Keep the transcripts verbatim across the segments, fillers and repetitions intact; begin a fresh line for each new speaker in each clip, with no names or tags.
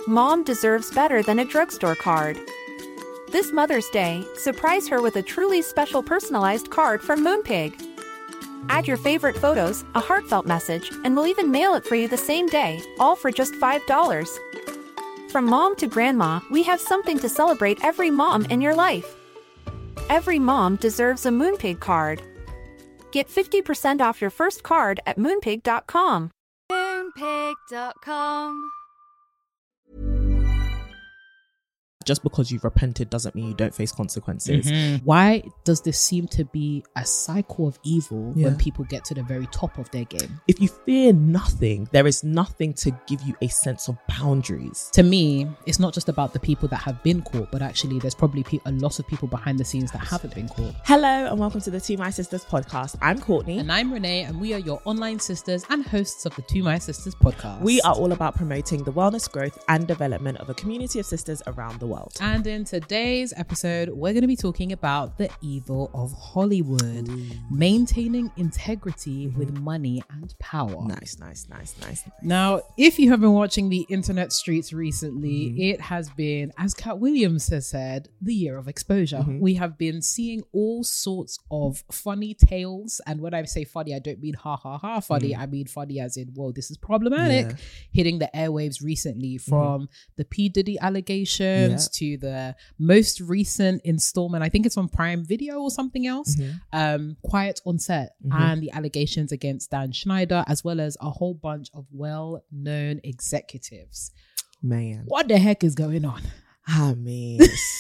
Mom deserves better than a drugstore card. This Mother's Day, surprise her with a truly special personalized card from Moonpig. Add your favorite photos, a heartfelt message, and we'll even mail it for you the same day, all for just five dollars. From mom to grandma, we have something to celebrate every mom in your life. Every mom deserves a Moonpig card. Get fifty percent off your first card at moonpig dot com.
moonpig dot com.
Just because you've repented doesn't mean you don't face consequences.
Mm-hmm. Why does this seem to be a cycle of evil
Yeah.
when people get to the very top of their game?
If you fear nothing, there is nothing to give you a sense of boundaries.
To me, it's not just about the people that have been caught, but actually there's probably pe- a lot of people behind the scenes that haven't been caught.
Hello and welcome to the To My Sisters podcast. I'm Courtney.
And I'm Renee, and we are your online sisters and hosts of the To My Sisters podcast.
We are all about promoting the wellness, growth and development of a community of sisters around the world.
And in today's episode, we're going to be talking about the evil of Hollywood, Ooh. maintaining integrity mm-hmm. with money and power.
Nice, nice, nice, nice, nice.
Now, if you have been watching the internet streets recently, mm-hmm. it has been, as Cat Williams has said, the year of exposure. Mm-hmm. We have been seeing all sorts of funny tales. And when I say funny, I don't mean ha ha ha funny. Mm-hmm. I mean funny as in, whoa, this is problematic. Yeah. Hitting the airwaves recently, from mm-hmm. the P. Diddy allegations yeah. to the most recent installment, I think it's on Prime Video or something else, mm-hmm. um, Quiet on Set, mm-hmm. and the allegations against Dan Schneider, as well as a whole bunch of well-known executives.
Man,
what the heck is going on?
I mean,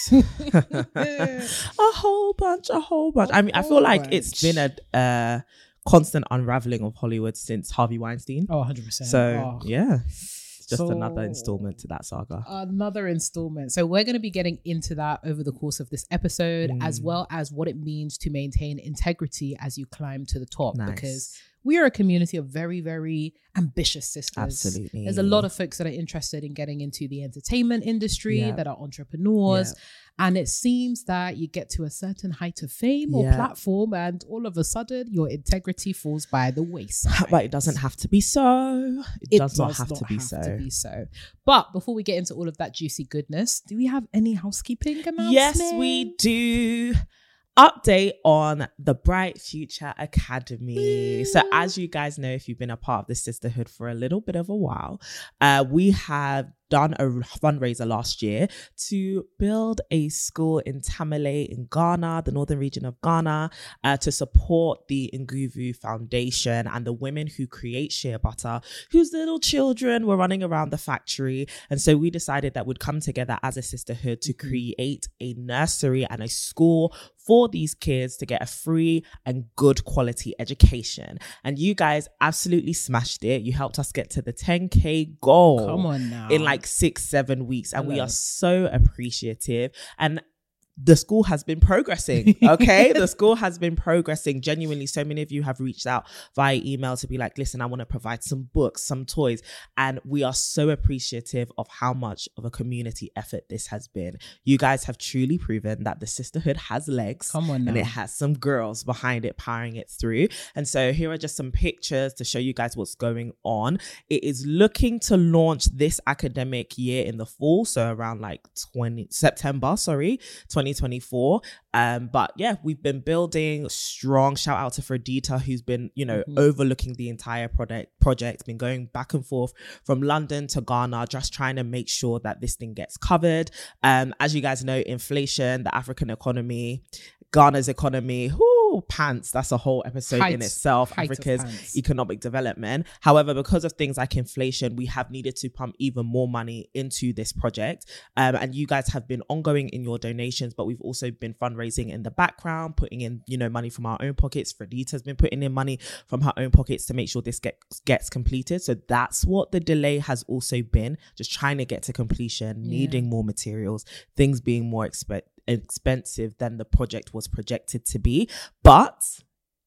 a whole bunch, a whole bunch. A I mean, I feel like bunch. It's been a uh, constant unraveling of Hollywood since Harvey Weinstein.
Oh, one hundred percent.
So,
oh.
yeah. Just
so,
another installment to that saga.
Another installment. So we're going to be getting into that over the course of this episode, mm. as well as what it means to maintain integrity as you climb to the top.
Nice.
Because we are a community of very, very ambitious sisters.
Absolutely.
There's a lot of folks that are interested in getting into the entertainment industry,
yeah.
that are entrepreneurs. Yeah. And it seems that you get to a certain height of fame or
yeah.
platform, and all of a sudden your integrity falls by the wayside.
But it doesn't have to be so. It,
it
does,
does
not have,
not
to, be
have
so.
to be so. But before we get into all of that juicy goodness, do we have any housekeeping announcements?
Yes, we do. Update on the Bright Future Academy. Woo. So as you guys know, if you've been a part of the sisterhood for a little bit of a while, uh, we have done a fundraiser last year to build a school in Tamale in Ghana, the northern region of Ghana, uh, to support the Nguvu Foundation and the women who create shea butter, whose little children were running around the factory. And so we decided that we'd come together as a sisterhood to create a nursery and a school for these kids to get a free and good quality education. And you guys absolutely smashed it. You helped us get to the ten K goal.
Come on now.
In like six, seven weeks. And
Hello.
we are so appreciative. And the school has been progressing, okay? The school has been progressing. Genuinely, so many of you have reached out via email to be like, listen, I want to provide some books, some toys. And we are so appreciative of how much of a community effort this has been. You guys have truly proven that the sisterhood has legs.
Come on now.
And it has some girls behind it powering it through. And so here are just some pictures to show you guys what's going on. It is looking to launch this academic year in the fall. So around like twenty September, sorry, twenty twenty-four. Um, but yeah, we've been building strong. Shout out to Fredita, who's been, you know, mm-hmm. overlooking the entire project, project, been going back and forth from London to Ghana, just trying to make sure that this thing gets covered. Um, as you guys know, inflation, the African economy, Ghana's economy, whoo, pants. That's a whole episode
Height,
in itself,
height
Africa's economic development. However, because of things like inflation, we have needed to pump even more money into this project. Um, and you guys have been ongoing in your donations, but we've also been fundraising in the background, putting in, you know, money from our own pockets. Fredita's been putting in money from her own pockets to make sure this gets gets completed. So that's what the delay has also been, just trying to get to completion,
Yeah.
needing more materials, things being more expensive expensive than the project was projected to be. But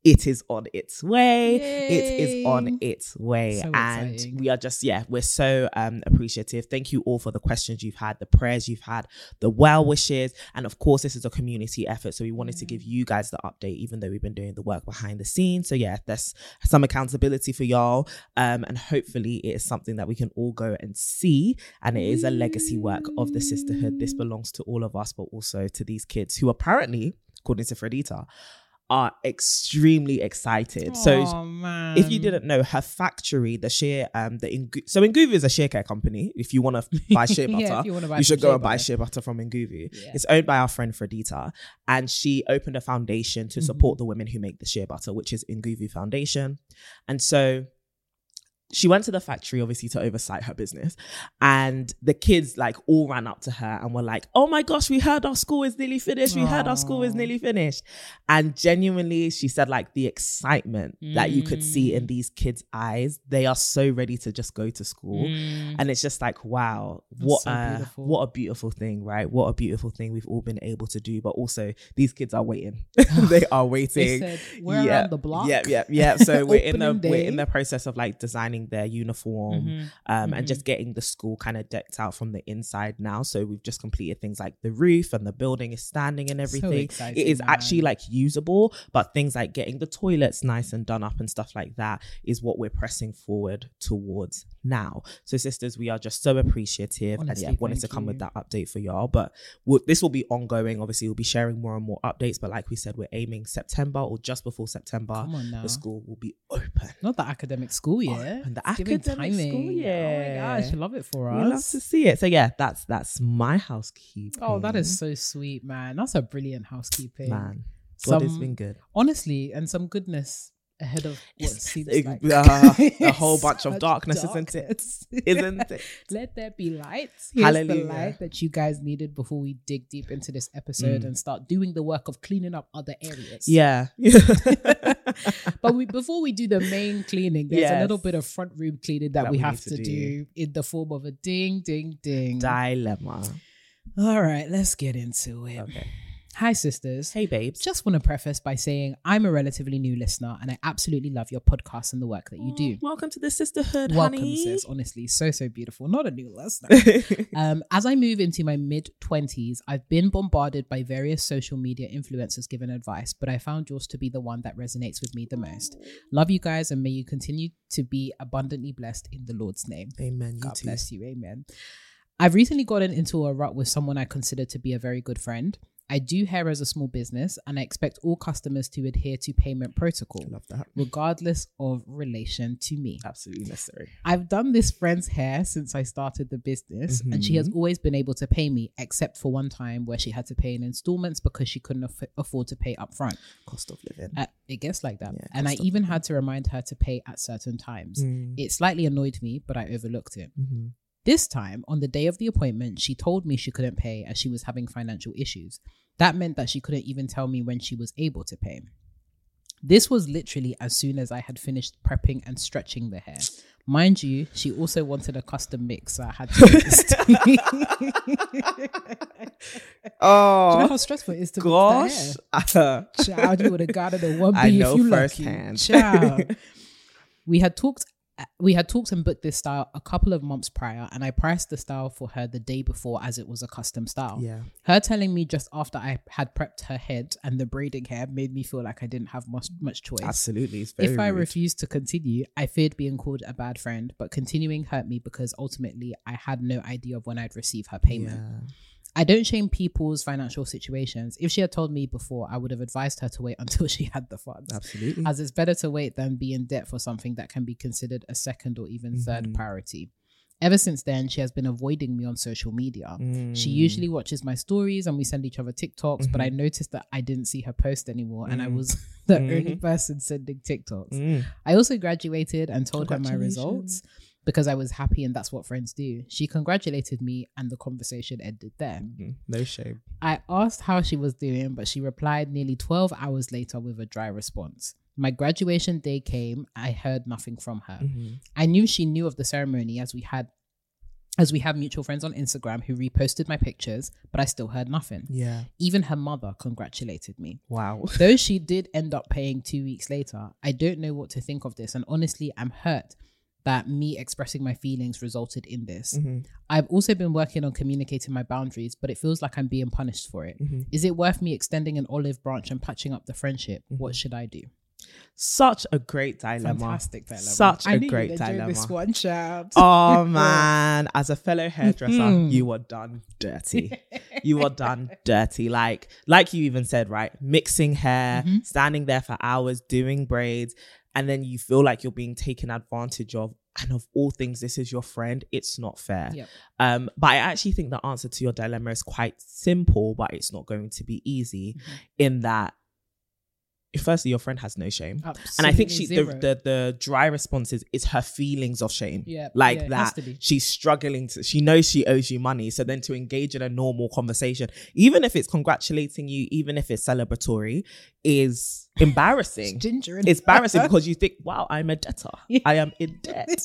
it is on its way.
Yay.
It is on its way.
So
and
exciting.
we are just, yeah, we're so um, appreciative. Thank you all for the questions you've had, the prayers you've had, the well wishes. And of course, this is a community effort. So we wanted
Mm.
to give you guys the update, even though we've been doing the work behind the scenes. So yeah, there's some accountability for y'all. Um, and hopefully it is something that we can all go and see. And it is a legacy work of the sisterhood. This belongs to all of us, but also to these kids who apparently, according to Fredita, are extremely excited. So
Aw, man.
if you didn't know, her factory, the shea, um, the Ingu- so Nguvu is a shea care company. If you want to buy shea butter,
Yeah, if you wanna buy
you should
some
go
shea
and buy
butter.
shea butter from Nguvu.
Yeah.
It's owned by our friend Fredita, and she opened a foundation to
Mhm.
support the women who make the shea butter, which is Nguvu Foundation. And so she went to the factory, obviously, to oversight her business. And the kids like all ran up to her and were like, oh my gosh, we heard our school is nearly finished. We heard our school is
Aw.
nearly finished. And genuinely, she said like the excitement that you could see
Mm.
in these kids' eyes. They are so ready to just go to school.
Mm.
And it's just like, wow,
That's
what
so
a,
beautiful.
what a beautiful thing, right? What a beautiful thing we've all been able to do. But also these kids are waiting. They are
They
waiting.
said, we're
Yeah,
around the block.
Yeah, yeah, yeah. So we're in the
Opening
we're
day.
in the process of like designing their uniform,
Mhm.
um,
Mhm.
and just getting the school kind of decked out from the inside now. So we've just completed things like the roof and the building is standing and
So
everything.
exciting,
It is actually
man.
like usable, but things like getting the toilets nice and done up and stuff like that is what we're pressing forward towards now. So sisters, we are just so appreciative.
Honestly,
and yeah, wanted to
thank
come with
you.
that update for y'all. But we'll, this will be ongoing. Obviously, we'll be sharing more and more updates. But like we said, we're aiming September or just before September.
Come on now.
The school will be open.
Not the academic school year.
Open. The
It's giving
academic school
timing.
year.
Oh my gosh, I love it for
We
us.
love to see it. So yeah, that's that's my housekeeping.
Oh, that is so sweet, man. That's a brilliant housekeeping.
man. God has
Some-
been good.
Honestly, and some goodness ahead of what
It's-
seems
it-
like
uh, a whole bunch of
such
darkness, isn't it?
darkness.
Isn't it?
Let there be light. Here's
Hallelujah.
the light that you guys needed before we dig deep into this episode
Mm.
and start doing the work of cleaning up other areas.
Yeah.
But we, before we do the main cleaning, there's a
Yes.
little bit of front room cleaning that,
That
we
we
have
need to
to,
do.
do in the form of a ding, ding, ding.
Dilemma.
All right, let's get into it.
Okay.
Hi, sisters.
Hey, babes.
Just want to preface by saying I'm a relatively new listener and I absolutely love your podcast and the work that you do.
Welcome to the sisterhood,
Welcome,
honey.
sis. Honestly, so, so beautiful. Not a new listener. um, as I move into my mid twenties, I've been bombarded by various social media influencers giving advice, but I found yours to be the one that resonates with me the most. Love you guys and may you continue to be abundantly blessed in the Lord's name.
Amen. You
God
too.
bless you. Amen. I've recently gotten into a rut with someone I consider to be a very good friend. I do hair as a small business and I expect all customers to adhere to payment protocol,
Love that.
regardless of relation to me.
Absolutely necessary.
I've done this friend's hair since I started the business and she has
Mhm.
always been able to pay me, except for one time where she had to pay in installments because she couldn't aff- afford to pay upfront.
Cost of living.
Uh, it gets like that.
Yeah,
and I
cost of
even
living.
had to remind her to pay at certain times.
Mm.
It slightly annoyed me, but I overlooked it.
Mhm.
This time, on the day of the appointment, she told me she couldn't pay as she was having financial issues. That meant that she couldn't even tell me when she was able to pay. This was literally as soon as I had finished prepping and stretching the hair. Mind you, she also wanted a custom mix, so I had to do this too. Do you know
Oh,
how stressful it is to
gosh.
mix the hair? Child, you would have gotten a one B
I
if
know
you lucky.
firsthand.
Child. We had talked we had talked and booked this style a couple of months prior, and I priced the style for her the day before as it was a custom style.
Yeah.
Her telling me just after I had prepped her head and the braiding hair made me feel like I didn't have much much choice.
Absolutely. It's very
If I
rude.
refused to continue, I feared being called a bad friend, but continuing hurt me because ultimately I had no idea of when I'd receive her payment.
Yeah.
I don't shame people's financial situations. If she had told me before, I would have advised her to wait until she had the funds.
Absolutely.
As it's better to wait than be in debt for something that can be considered a second or even third
Mhm.
priority. Ever since then, she has been avoiding me on social media. She
Mm.
usually watches my stories and we send each other TikToks, but I noticed that I didn't see her post anymore and I
Mm.
was the
Mhm.
only person sending TikToks.
Mm.
I also graduated and told her my results
Congratulations.
because I was happy and that's what friends do. She congratulated me and the conversation ended there.
Mm. No shame.
I asked how she was doing, but she replied nearly twelve hours later with a dry response. My graduation day came, I heard nothing from her.
Mhm.
I knew she knew of the ceremony as we had as we have mutual friends on Instagram who reposted my pictures, but I still heard nothing.
Yeah.
Even her mother congratulated me.
Wow.
Though she did end up paying two weeks later, I don't know what to think of this. And honestly, I'm hurt that me expressing my feelings resulted in this.
Mm-hmm.
I've also been working on communicating my boundaries, but it feels like I'm being punished for it.
Mm-hmm.
Is it worth me extending an olive branch and patching up the friendship?
Mm-hmm.
What should I do?
Such a great dilemma.
Fantastic dilemma.
Such
I
a
knew
great
you'd enjoy
dilemma.
this one, child.
Oh man, as a fellow hairdresser,
Mhm.
you were done dirty. You were done dirty. Like, like you even said, right? Mixing hair,
Mhm.
standing there for hours, doing braids, and then you feel like you're being taken advantage of. And of all things, this is your friend. It's not fair.
Yep.
Um, but I actually think the answer to your dilemma is quite simple, but it's not going to be easy.
Mhm.
In that, firstly, your friend has no shame.
Absolutely
And I think she the,
zero.
the the dry response is, is her feelings of shame.
Yeah,
Like
yeah, it has
that
to be.
she's struggling to, she knows she owes you money. So then to engage in a normal conversation, even if it's congratulating you, even if it's celebratory, is embarrassing.
It's ginger in
It's
her.
embarrassing because you think, wow, I'm a debtor.
Yeah.
I am in debt.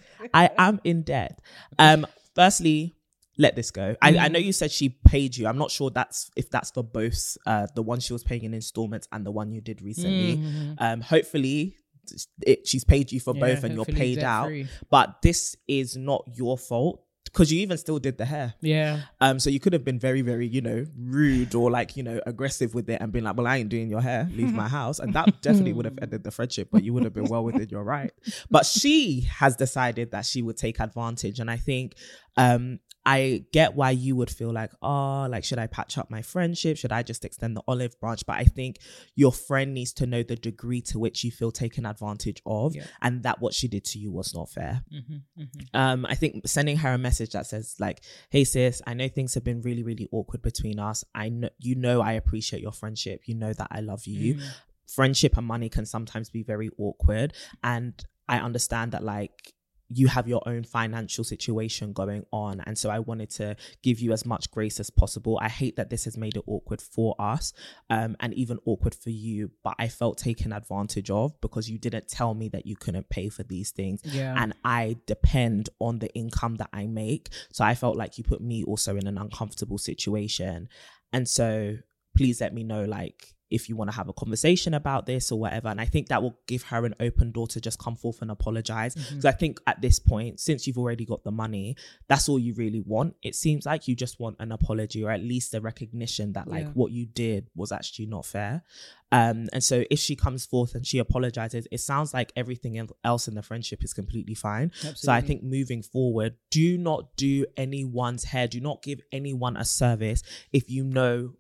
I am in debt. Um, firstly, let this go. I, I know you said she paid you. I'm not sure that's if that's for both uh, the one she was paying in installments and the one you did recently.
Mhm.
Um, hopefully it, she's paid you for
Yeah,
both and you're
hopefully
paid out.
debt-free.
But this is not your fault because you even still did the hair.
Yeah.
Um, so you could have been very, very, you know, rude or like, you know, aggressive with it and been like, well, I ain't doing your hair, leave my house. And that definitely would have ended the friendship, but you would have been well within your right. But she has decided that she would take advantage. And I think um, I get why you would feel like, oh, like, should I patch up my friendship? Should I just extend the olive branch? But I think your friend needs to know the degree to which you feel taken advantage of,
Yeah.
and that what she did to you was not fair.
Mm-hmm, mm-hmm.
Um, I think sending her a message that says like, hey sis, I know things have been really, really awkward between us. I know, you know, I appreciate your friendship. You know that I love you.
Mm.
Friendship and money can sometimes be very awkward. And I understand that like, you have your own financial situation going on. And so I wanted to give you as much grace as possible. I hate that this has made it awkward for us um, and even awkward for you, but I felt taken advantage of because you didn't tell me that you couldn't pay for these things.
Yeah.
And I depend on the income that I make. So I felt like you put me also in an uncomfortable situation. And so please let me know, like, if you want to have a conversation about this or whatever. And I think that will give her an open door to just come forth and apologize.
Mm-hmm.
Because I think at this point, since you've already got the money, that's all you really want. It seems like you just want an apology or at least a recognition that like
Yeah.
what you did was actually not fair. Um, and so if she comes forth and she apologizes, it sounds like everything else in the friendship is completely fine.
Absolutely.
So I think moving forward, do not do anyone's hair. Do not give anyone a service if you know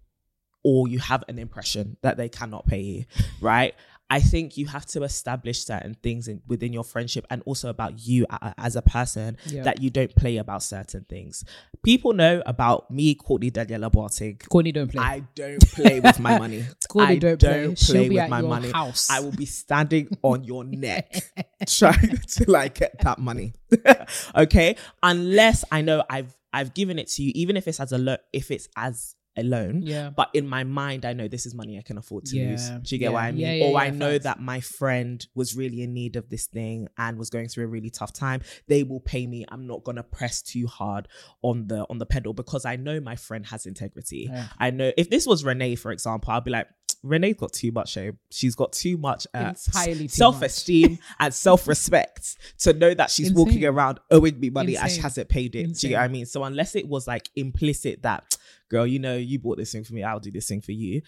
or you have an impression that they cannot pay you, right? I think you have to establish certain things in, within your friendship and also about you a, as a person
Yeah.
that you don't play about certain things. People know about me, Courtney Daniela Boateng.
Courtney don't play.
I don't play with my money.
Courtney
I
don't
don't
play. She'll
play
be
with
at
my
your
money.
house.
I will be standing on your neck trying to like get that money. Okay? Unless I know I've I've given it to you, even if it's as a lo- if it's as a loan.
Yeah.
But in my mind, I know this is money I can afford to
Yeah.
lose. Do you get
Yeah.
what I mean?
Yeah, yeah,
or I
yeah,
know
facts.
that my friend was really in need of this thing and was going through a really tough time. They will pay me. I'm not gonna press too hard on the on the pedal because I know my friend has integrity.
Yeah.
I know if this was Renee, for example, I'll be like, Renee's got too much shame. She's got too much uh,
Entirely too
self-esteem and self-respect to know that she's
Insane.
walking around owing me money and she
Insane.
hasn't paid it. Do
Insane.
you get what I mean? So unless it was like implicit that, girl, you know, you bought this thing for me, I'll do this thing for you.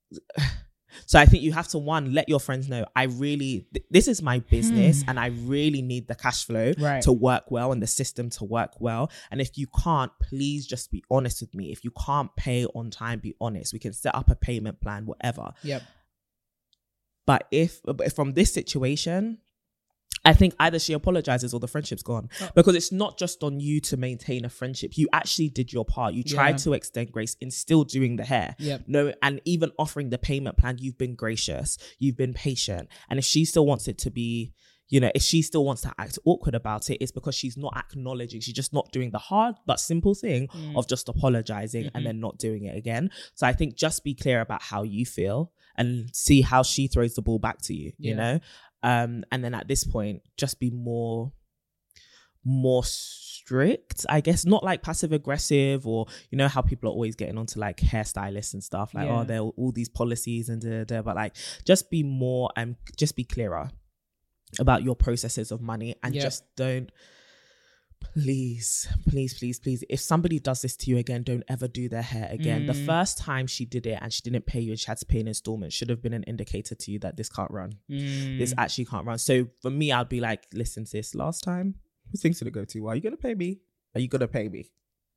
So I think you have to, one, let your friends know, I really, th- this is my business and I really need the cash flow
Right.
to work well and the system to work well. And if you can't, please just be honest with me. If you can't pay on time, be honest. We can set up a payment plan, whatever.
Yep.
But if, but from this situation, I think either she apologizes or the friendship's gone.
Oh.
Because it's not just on you to maintain a friendship. You actually did your part. You tried
Yeah.
to extend grace in still doing the hair.
Yep.
No, and even offering the payment plan, you've been gracious. You've been patient. And if she still wants it to be, you know, if she still wants to act awkward about it, it's because she's not acknowledging. She's just not doing the hard but simple thing
Mm.
of just apologizing
Mm-hmm.
and then not doing it again. So I think just be clear about how you feel and see how she throws the ball back to you, you
Yeah.
know? Um, and then at this point, just be more, more strict, I guess, not like passive aggressive, or you know how people are always getting onto like hairstylists and stuff, like,
Yeah.
oh, there are all these policies and da, da, da, but like just be more and um, just be clearer about your processes of money, and
Yeah.
just don't, please, please, please, please, if somebody does this to you again, don't ever do their hair again.
Mm.
The first time she did it and she didn't pay you and she had to pay an installment should have been an indicator to you that this can't run.
Mm.
This actually can't run. So for me, I'd be like, listen, sis, last time things didn't go too well. Are you gonna pay me? Are you gonna pay me?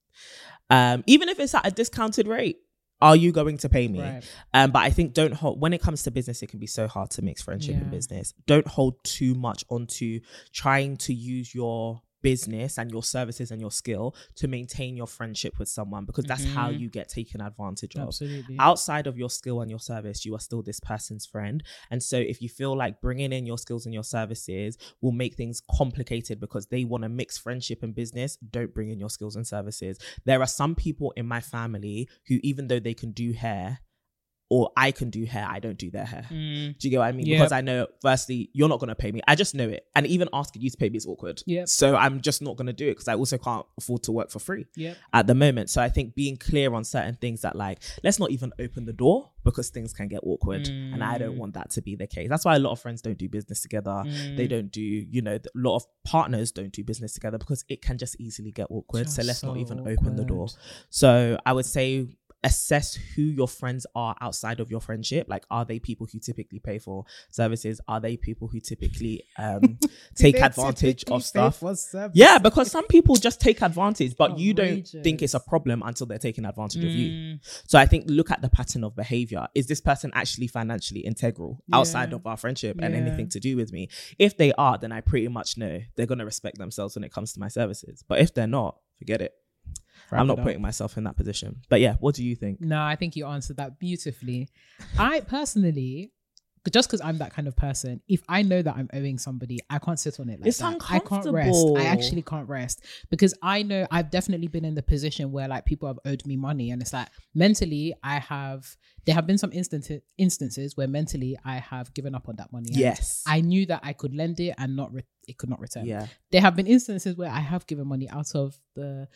Um, even if it's at a discounted rate, are you going to pay me?
Right.
Um, but I think don't hold, when it comes to business, it can be so hard to mix friendship
Yeah.
and business. Don't hold too much onto trying to use your business and your services and your skill to maintain your friendship with someone, because that's how
Mhm.
you get taken advantage of.
Absolutely.
Outside of your skill and your service, you are still this person's friend. And so if you feel like bringing in your skills and your services will make things complicated because they want to mix friendship and business, don't bring in your skills and services. There are some people in my family who, even though they can do hair, or I can do hair, I don't do their hair.
Mm.
Do you get what I mean?
Yep.
Because I know, firstly, you're not going to pay me. I just know it. And even asking you to pay me is awkward.
Yep.
So I'm just not going to do it, because I also can't afford to work for free
Yep.
at the moment. So I think being clear on certain things, that like, let's not even open the door because things can get awkward.
Mm.
And I don't want that to be the case. That's why a lot of friends don't do business together.
Mm.
They don't do, you know, a lot of partners don't do business together because it can just easily get awkward.
Just
so let's
so
not even open the door.
awkward.
So I would say, assess who your friends are outside of your friendship. Like, are they people who typically pay for services? Are they people who typically um take
They
advantage
typically
of
pay
stuff?
for service.
Yeah, because some people just take advantage, but you don't
Outrageous.
think it's a problem until they're taking advantage of you.
Mm.
So I think look at the pattern of behavior. Is this person actually financially integral
Yeah.
outside of our friendship and
Yeah.
anything to do with me? If they are, then I pretty much know they're going to respect themselves when it comes to my services. But if they're not, forget it.
Wrap
I'm
it
not
up.
putting myself in that position. But yeah, what do you think?
No, I think you answered that beautifully. I personally, just because I'm that kind of person, if I know that I'm owing somebody, I can't sit on it like
It's
that. I can't rest.
uncomfortable.
I actually can't rest, because I know I've definitely been in the position where like people have owed me money, and it's like mentally I have, there have been some instances instances where mentally I have given up on that money. And
Yes.
I knew that I could lend it and not, re- it could not return.
Yeah.
There have been instances where I have given money out of the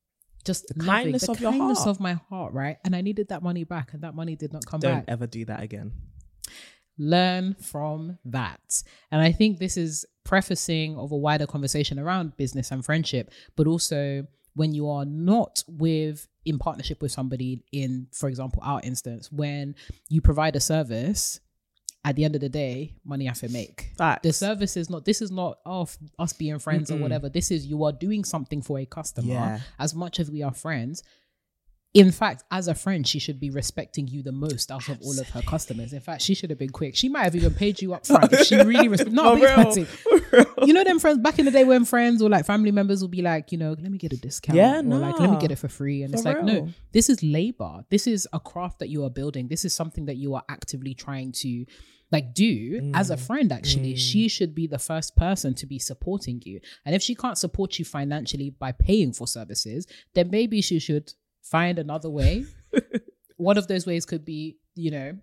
just
The
loving,
kindness
the
of your
kindness
heart.
of my heart, right? And I needed that money back, and that money did not come
Don't
back.
ever do that again.
Learn from that. And I think this is prefacing of a wider conversation around business and friendship, but also when you are not with in partnership with somebody, in, for example, our instance, when you provide a service, at the end of the day, money have to make.
Facts.
The service is not, this is not oh, f- us being friends
Mm-mm.
or whatever. This is, you are doing something for a customer.
Yeah.
As much as we are friends. In fact, as a friend, she should be respecting you the most out of all of her customers. In fact, she should have been quick. She might have even paid you up front if she really respects. No,
For
big
real.
fancy. You know them friends back in the day when friends or like family members will be like, you know, let me get a discount.
Yeah,
or like, let me
nah.
get it for free. And
For
it's like, no,
real.
this is labor. This is a craft that you are building. This is something that you are actively trying to like do as a friend. Actually,
Mm.
she should be the first person to be supporting you. And if she can't support you financially by paying for services, then maybe she should find another way. One of those ways could be, you know,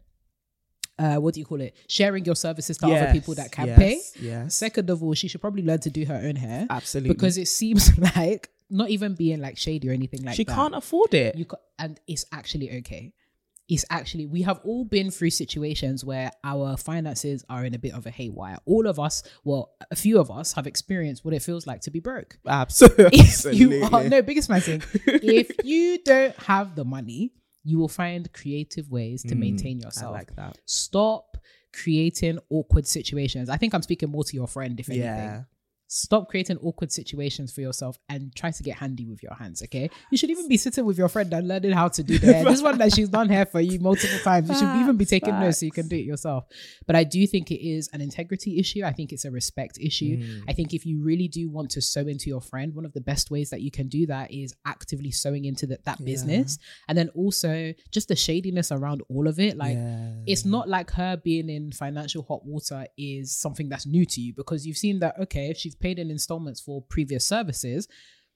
uh, what do you call it? Sharing your services to other
Yes,
people that can
yes,
pay.
Yes.
Second of all, she should probably learn to do her own hair.
Absolutely.
Because it seems like, not even being like shady or anything like
she
that.
can't afford it.
You ca- and it's actually okay. It's actually, we have all been through situations where our finances are in a bit of a haywire. All of us, well, a few of us have experienced what it feels like to be broke.
Absolutely.
If you are, no, biggest my thing. If you don't have the money, you will find creative ways to
Mm,
maintain
I
yourself.
like that.
Stop creating awkward situations. I think I'm speaking more to your friend, if anything.
Yeah.
Stop creating awkward situations for yourself and try to get handy with your hands, okay? You should even be sitting with your friend and learning how to do the hair. This one that she's done hair for you multiple times. You should even be taking notes so you can do it yourself. But I do think it is an integrity issue. I think it's a respect issue.
Mm.
I think if you really do want to sow into your friend, one of the best ways that you can do that is actively sowing into the, that
Yeah.
business. And then also just the shadiness around all of it. Like,
Yeah.
it's not like her being in financial hot water is something that's new to you, because you've seen that, okay, if she's paid in installments for previous services,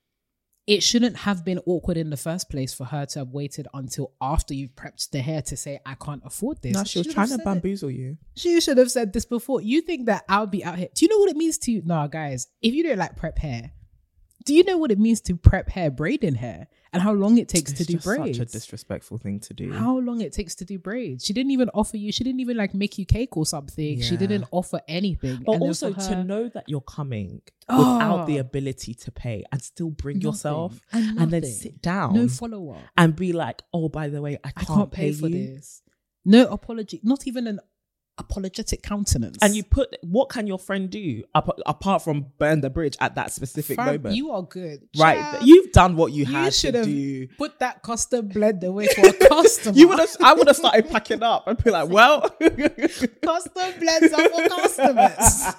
it shouldn't have been awkward in the first place for her to have waited until after you've prepped the hair to say, I can't afford this.
No, she was
should
trying
have
to
said it.
bamboozle you.
She should have said this before. You think that I'll be out here? Do you know what it means to, nah, guys, if you don't like prep hair, Do you know what it means to prep hair, braiding hair, and how long it takes
It's
to do
just
braids?
such a disrespectful thing to do.
How long it takes to do braids? She didn't even offer you. She didn't even like make you cake or something. She
Yeah.
didn't offer anything.
But
And then
also
for
to
her-
know that you're coming
Oh.
without the ability to pay and still bring
Nothing.
yourself
and,
and then
nothing.
sit down
No follow up.
and be like, oh, by the way, I
I
can't,
can't pay,
pay,
for
you.
this. No apology. Not even an apologetic countenance.
And you put, what can your friend do ap- apart from burn the bridge at that specific
Fam,
moment?
you are good.
right.
Child,
You've done what you,
you
had
should
to
have
do.
put that custom blend away for a customer.
You would have, I would have started packing up and be like, well,
custom blends are for customers.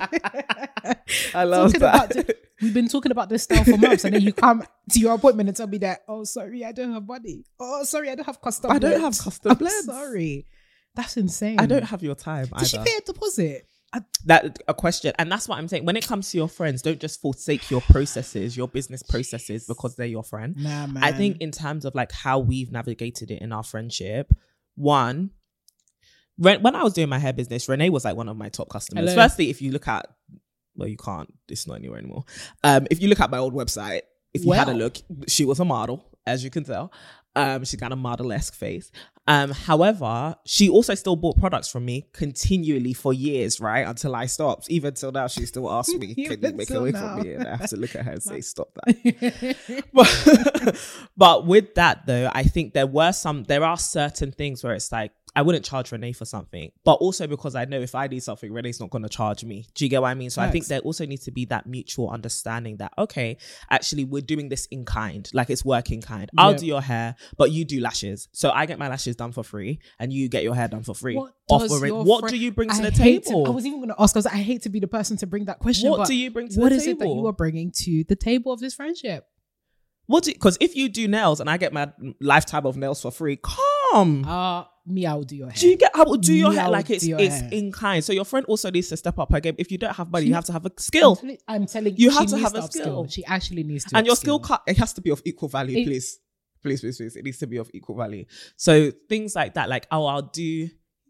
I love
Talking
that.
about the- we've been talking about this style for months, and then you come to your appointment and tell me that, oh, sorry, I don't have money. Oh, sorry, I don't have custom
I don't have
blends.
custom
I'm
blends.
sorry. That's insane.
I don't have your time
Did she
either.
pay a deposit? I,
That a question, and that's what I'm saying. When it comes to your friends, don't just forsake your processes, your business processes, because they're your friend.
nah, man.
I think in terms of like how we've navigated it in our friendship, one, Ren- when I was doing my hair business, Renee was like one of my top customers.
Hello.
Firstly, if you look at, well, you can't, it's not anywhere anymore. Um, if you look at my old website, if you had a
Well.
look, she was a model, as you can tell. Um, she's got a model-esque face. Um, however, she also still bought products from me continually for years, right? Until I stopped. Even till now, she still asks me, can you
Even
make
till
away
now.
from me? And I have to look at her and say, stop that. but, but with that though, I think there were some, there are certain things where it's like, I wouldn't charge Renee for something, but also because I know if I need something, Renee's not going to charge me. Do you get what I mean? So I think
Facts.
there also needs to be that mutual understanding that, okay, actually we're doing this in kind, like it's work in kind. I'll
Yep.
do your hair, but you do lashes. So I get my lashes done for free and you get your hair done for free.
What does
Offering,
your
what
friend-
do you bring to
I
the
hate
table?
To, I was even going to ask, I was like, I hate to be the person to bring that question.
What
but
do you bring to
what
the
is it that
table?
you are bringing to the table of this friendship?
What do because if you do nails and I get my lifetime of nails for free, come.
Uh, me, I will do your hair.
Do you get? I will do your
Me, I
hair
will
like it's
do your
it's
hair.
in kind. So your friend also needs to step up her game. If you don't have money,
She-
you have to have a skill,
I'm telling, I'm telling
You
she
have to
needs
have a
upskill.
skill.
She actually needs to.
and your
upskill.
skill cut it has to be of equal value,
It-
please, please, please, please. It needs to be of equal value. So things like that, like oh, I'll do.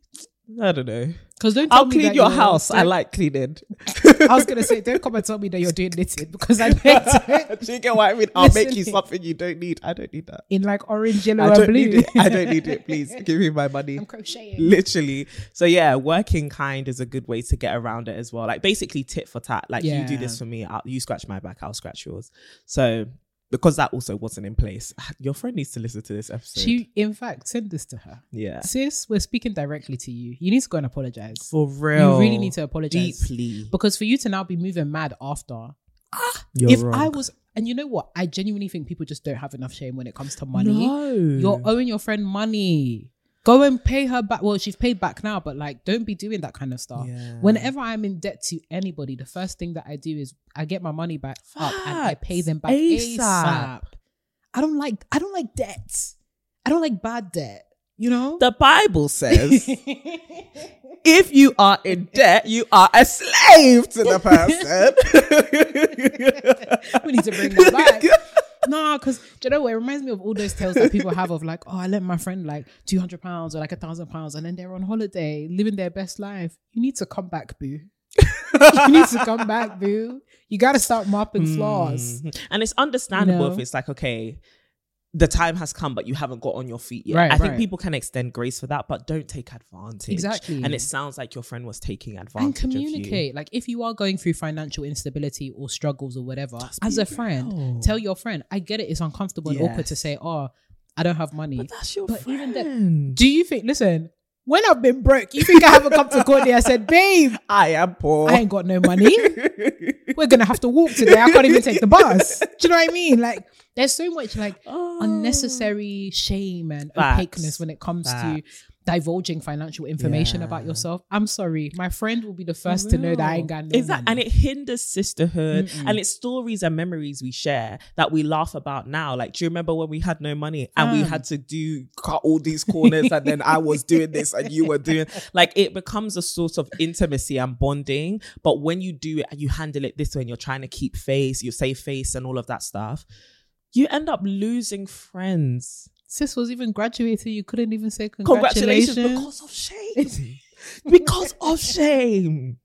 I don't know.
Because don't tell
I'll
me
clean
that
your
you're-
house. I
don't-
like cleaning.
I was gonna say, don't come and tell me that you're doing knitting because I hate it
Do you get what I mean? I'll make you
Listen.
something you don't need. I don't need that.
in like orange, yellow,
I
and
don't
blue.
need it. I don't need it. Please give me my money.
I'm crocheting.
Literally. So yeah, working kind is a good way to get around it as well. Like basically tit for tat. Like you do
Yeah.
this for me, I'll, you scratch my back, I'll scratch yours. So because that also wasn't in place, your friend needs to listen to this episode.
She, in fact, send this to her.
yeah.
Sis, we're speaking directly to you. You need to go and apologize.
For real.
You really need to apologize.
Deeply.
Because for you to now be moving mad after,
You're
if
wrong.
I was, and you know what? I genuinely think people just don't have enough shame when it comes to money.
No.
You're owing your friend money. Go and pay her back. Well, she's paid back now, but like, don't be doing that kind of stuff.
Yeah.
Whenever I'm in debt to anybody, the first thing that I do is I get my money back up and I pay them back
ASAP.
ASAP. I don't like, I don't like debts. I don't like bad debt. You know?
The Bible says if you are in debt, you are a slave to the person.
We need to bring that back. No, because do you know what? It reminds me of all those tales that people have of like, oh, I lent my friend like two hundred pounds or like a thousand pounds and then they're on holiday living their best life. You need to come back, boo. You need to come back, boo. You got to start mopping floors.
Mhm. And it's understandable
You know?
if it's like, okay, the time has come, but you haven't got on your feet yet.
Right,
I think
right.
people can extend grace for that, but don't take advantage.
Exactly.
And it sounds like your friend was taking advantage
And
of you.
communicate. Like if you are going through financial instability or struggles or whatever,
Just
as
be
a friend,
real.
tell your friend, I get it, it's uncomfortable and awkward to
Yes.
say, oh, I don't have money.
But that's your
But
friend.
even then- Do you think, listen, when I've been broke, you think I haven't come to Courtney and said, babe,
I am poor.
I ain't got no money. We're gonna have to walk today. I can't even take the bus. Do you know what I mean? Like, there's so much like
Oh.
unnecessary shame and
Facts.
opaqueness when it comes to
Facts.
divulging financial information
Yeah.
about yourself. I'm sorry, my friend will be the first to know that I ain't got no
Exactly. And
money.
it hinders sisterhood
Mm-mm.
and it's stories and memories we share that we laugh about now. Like, do you remember when we had no money and we
Fam.
had to do cut all these corners and then I was doing this and you were doing like it becomes a sort of intimacy and bonding. But when you do it and you handle it this way and you're trying to keep face, you save face and all of that stuff, you end up losing friends.
Sis was even graduating. You couldn't even say congratulations.
Congratulations because of shame. Because of shame.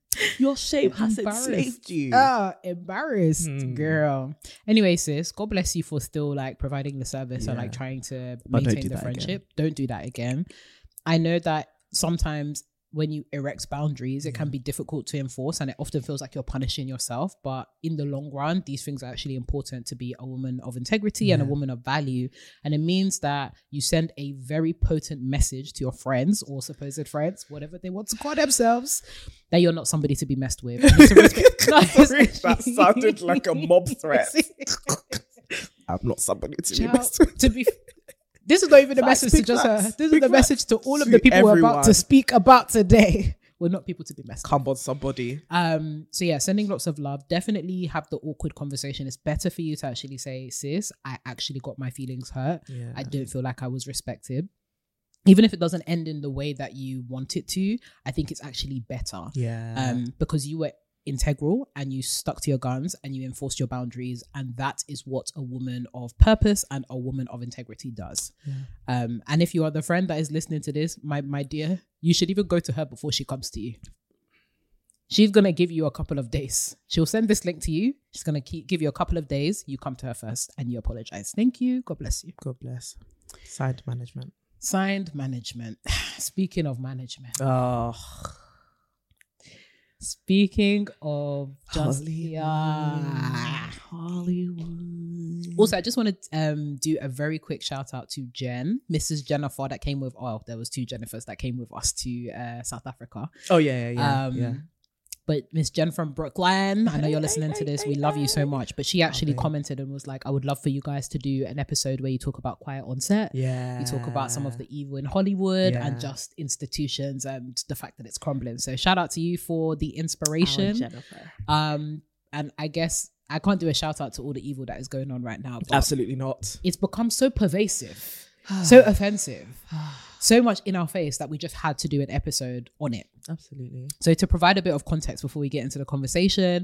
Your shame has
Embarrassed.
enslaved you.
Ah, embarrassed,
Hmm.
girl. Anyway, sis, God bless you for still like providing the service and
Yeah.
like trying to
But don't
maintain
do
the
that
friendship. Don't do that again. I know that sometimes when you erect boundaries, it can be difficult to enforce and it often feels like you're punishing yourself. But in the long run, these things are actually important to be a woman of integrity and a
Yeah.
woman of value. And it means that you send a very potent message to your friends or supposed friends, whatever they want to call themselves, that you're not somebody to be messed with. And it's a respect- No, it's-
That sounded like a mob threat. I'm not somebody to be
Child,
messed with.
to be this is not even a
Facts,
message to
big
just her.
facts,
This is
big
the message to all of
To
the people we're about
everyone.
to speak about today. We're not people to be messed with.
Come on, somebody.
Um, so yeah, sending lots of love. Definitely have the awkward conversation. It's better for you to actually say, sis, I actually got my feelings hurt.
Yeah.
I don't feel like I was respected. Even if it doesn't end in the way that you want it to, I think it's actually better.
Yeah.
Um, because you were integral and you stuck to your guns and you enforced your boundaries, and that is what a woman of purpose and a woman of integrity does.
Yeah.
Um, and if you are the friend that is listening to this, my my dear, you should even go to her before she comes to you. She's gonna give you a couple of days. She'll send this link to you. She's gonna keep, give you a couple of days. You come to her first and you apologize. Thank you. God bless you.
God bless. Side management.
Signed management. Speaking of management.
Oh.
Speaking of just
Hollywood.
yeah.
Hollywood.
Also, I just want to um, do a very quick shout out to Jen, Missus Jennifer, that came with. Oh, there was two Jennifers that came with us to uh, South Africa.
Oh yeah, yeah, yeah.
Um,
yeah.
But Miss Jen from Brooklyn, I know
Hey,
you're
hey,
listening to
hey,
this.
hey,
We love you so
hey.
much. But she actually
Okay.
commented and was like, "I would love for you guys to do an episode where you talk about Quiet on Set.
Yeah.
You talk about some of the evil in Hollywood
Yeah.
and just institutions and the fact that it's crumbling." So shout out to you for the inspiration.
Jennifer.
Um, and I guess I can't do a shout out to all the evil that is going on right now. But
Absolutely not.
it's become so pervasive, so offensive, so much in our face that we just had to do an episode on it.
Absolutely.
So to provide a bit of context before we get into the conversation,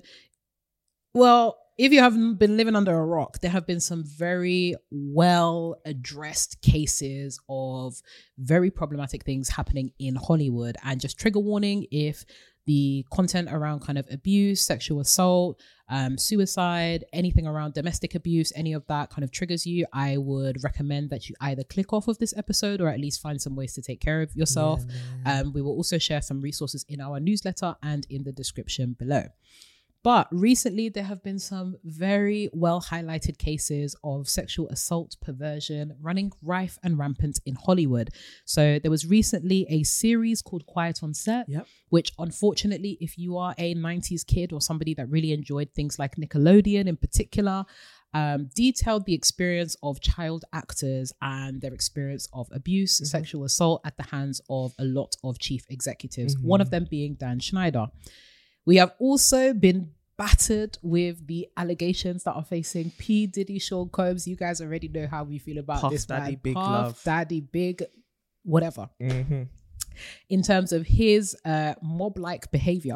well, if you haven't been living under a rock, there have been some very well addressed cases of very problematic things happening in Hollywood. And just trigger warning, if the content around kind of abuse, sexual assault, um, suicide, anything around domestic abuse, any of that kind of triggers you, I would recommend that you either click off of this episode or at least find some ways to take care of yourself.
Yeah,
Um, we will also share some resources in our newsletter and in the description below. But recently, there have been some very well highlighted cases of sexual assault, perversion running rife and rampant in Hollywood. So there was recently a series called Quiet on Set,
Yep.
which unfortunately, if you are a nineties kid or somebody that really enjoyed things like Nickelodeon in particular, um, detailed the experience of child actors and their experience of abuse,
Mm-hmm.
sexual assault at the hands of a lot of chief executives, one of them being Dan Schneider. We have also been battered with the allegations that are facing P. Diddy, Sean Combs. You guys already know how we feel about
Puff
this
Daddy,
man.
big
Puff
love.
Daddy, big, whatever.
Mm-hmm.
In terms of his uh, mob-like behavior,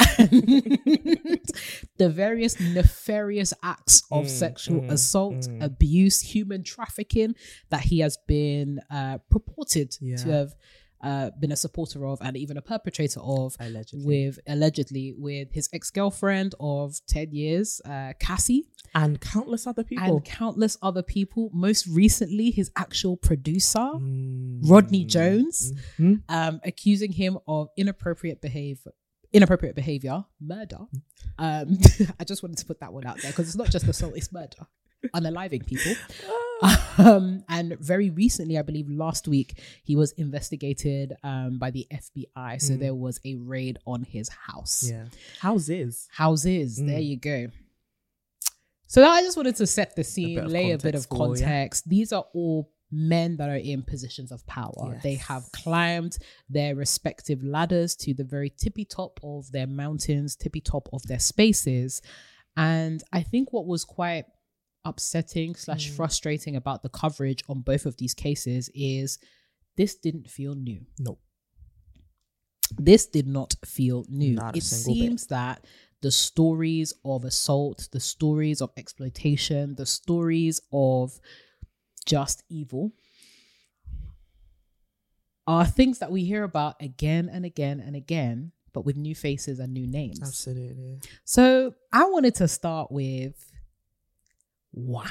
the various nefarious acts of
Mm,
sexual
mm,
assault,
mm.
abuse, human trafficking that he has been uh, purported
Yeah.
to have uh, been a supporter of and even a perpetrator of,
Allegedly.
with allegedly with his ex-girlfriend of ten years, uh, Cassie,
And countless other people.
and countless other people. Most recently, his actual producer,
Mm.
Rodney Jones,
Mhm.
um, accusing him of inappropriate behavior. Inappropriate behavior, murder. Um, I just wanted to put that one out there because it's not just assault, it's murder, unaliving people. Um, and very recently, I believe last week, he was investigated um, by the F B I. So
Mm.
there was a raid on his house.
Yeah. Houses.
Houses, there
Mm.
you go. So I just wanted to set the scene,
bit of
lay a bit of
context for, yeah.
context. These are all men that are in positions of power.
Yes.
They have climbed their respective ladders to the very tippy top of their mountains, tippy top of their spaces. And I think what was quite upsetting slash
Mm.
frustrating about the coverage on both of these cases is this didn't feel new.
No.
This did not feel new.
Not a
It
single bit.
seems that the stories of assault, the stories of exploitation, the stories of just evil are things that we hear about again and again and again, but with new faces and new names.
Absolutely.
So I wanted to start with why.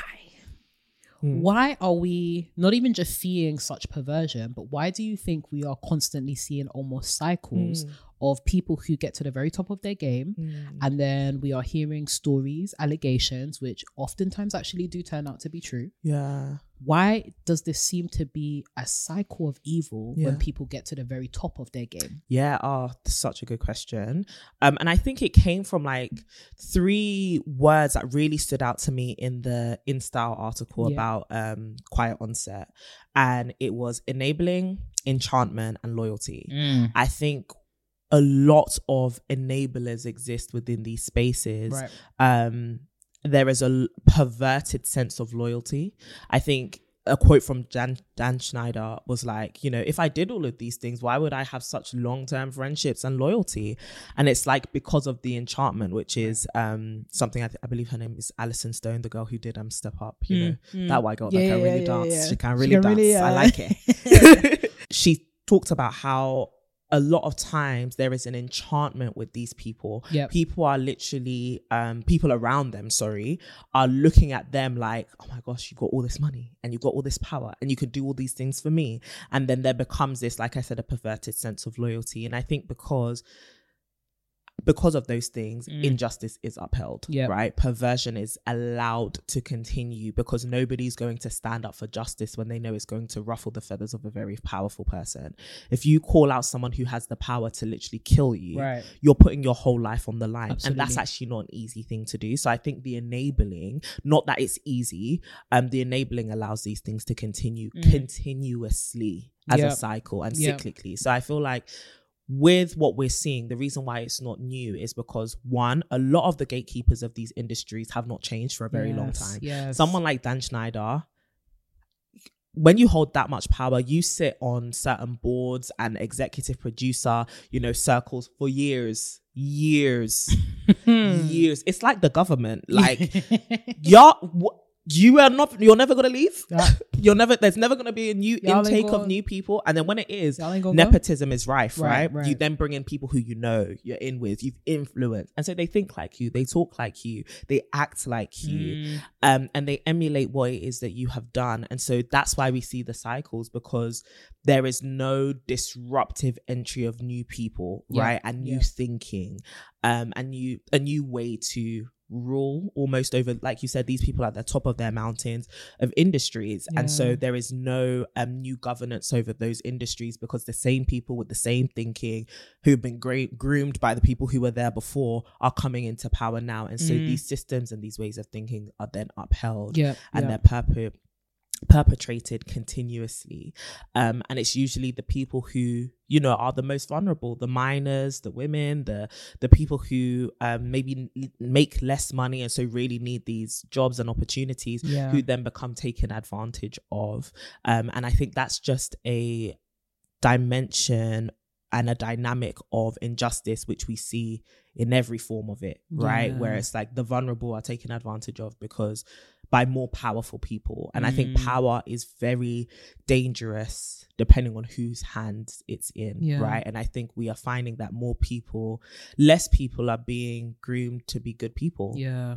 Hmm.
Why are we not even just seeing such perversion, but why do you think we are constantly seeing almost cycles
Mm.
of people who get to the very top of their game,
Mm.
and then we are hearing stories, allegations, which oftentimes actually do turn out to be true?
Yeah.
Why does this seem to be a cycle of evil
Yeah.
when people get to the very top of their game?
Yeah, oh, such a good question. Um, and I think it came from like three words that really stood out to me in the InStyle article
Yeah.
about um Quiet Onset. And it was enabling, enchantment, and loyalty. I think a lot of enablers exist within these spaces.
Right.
Um, there is a l- perverted sense of loyalty. I think a quote from Dan, Dan Schneider was like, you know, if I did all of these things, why would I have such long-term friendships and loyalty? And it's like because of the enchantment, which is um something I, th- I believe her name is Alison Stone, the girl who did um Step Up, you know,
mm.
that white girl
Yeah,
that can
yeah,
really
yeah,
dance.
yeah.
She can
She
really
can
dance.
really,
I
uh,
like it. She talked about how a lot of times there is an enchantment with these people.
Yep.
People are literally, um, people around them, sorry, are looking at them like, oh my gosh, you got all this money and you got all this power and you could do all these things for me. And then there becomes this, like I said, a perverted sense of loyalty. And I think because because of those things,
Mm.
injustice is upheld,
Yep.
right? Perversion is allowed to continue because nobody's going to stand up for justice when they know it's going to ruffle the feathers of a very powerful person. If you call out someone who has the power to literally kill you,
Right.
you're putting your whole life on the line.
Absolutely.
And that's actually not an easy thing to do. So I think the enabling, not that it's easy, um, the enabling allows these things to continue
Mm.
continuously as
Yep.
a cycle and
Yep.
cyclically. So I feel like with what we're seeing, the reason why it's not new is because, one, a lot of the gatekeepers of these industries have not changed for a very long
Yes,
time.
Yes.
Someone like Dan Schneider, when you hold that much power, you sit on certain boards and executive producer, you know, circles for years, years, years. It's like the government. Like, y'all, w- you are not, you're never going to leave.
Yeah.
You're never, there's never going to be a new
Y'all ain't
intake
gonna-
of new people. And then when it is,
Y'all ain't gonna go?
nepotism is rife,
Right,
right,
right.
You then bring in people who you know, you're in with, you've influenced. And so they think like you, they talk like you, they act like you,
Mm.
um, and they emulate what it is that you have done. And so that's why we see the cycles, because there is no disruptive entry of new people,
Yeah,
right? And new
yeah.
thinking, um, and new, a new way to rule almost over, like you said, these people are at the top of their mountains of industries. And
Yeah.
so there is no um, new governance over those industries because the same people with the same thinking who've been great, groomed by the people who were there before are coming into power now. And so
Mm.
these systems and these ways of thinking are then upheld
Yeah.
and
yeah.
they're perpe- perpetrated continuously. Um, and it's usually the people who, you know, are the most vulnerable, the minors, the women, the the people who um, maybe n- make less money and so really need these jobs and opportunities,
Yeah.
who then become taken advantage of. Um, and I think that's just a dimension and a dynamic of injustice which we see in every form of it, right?
Yeah.
Where it's like the vulnerable are taken advantage of because by more powerful people. And I think
Mm.
power is very dangerous depending on whose hands it's in,
Yeah.
right? And I think we are finding that more people, less people are being groomed to be good people.
Yeah.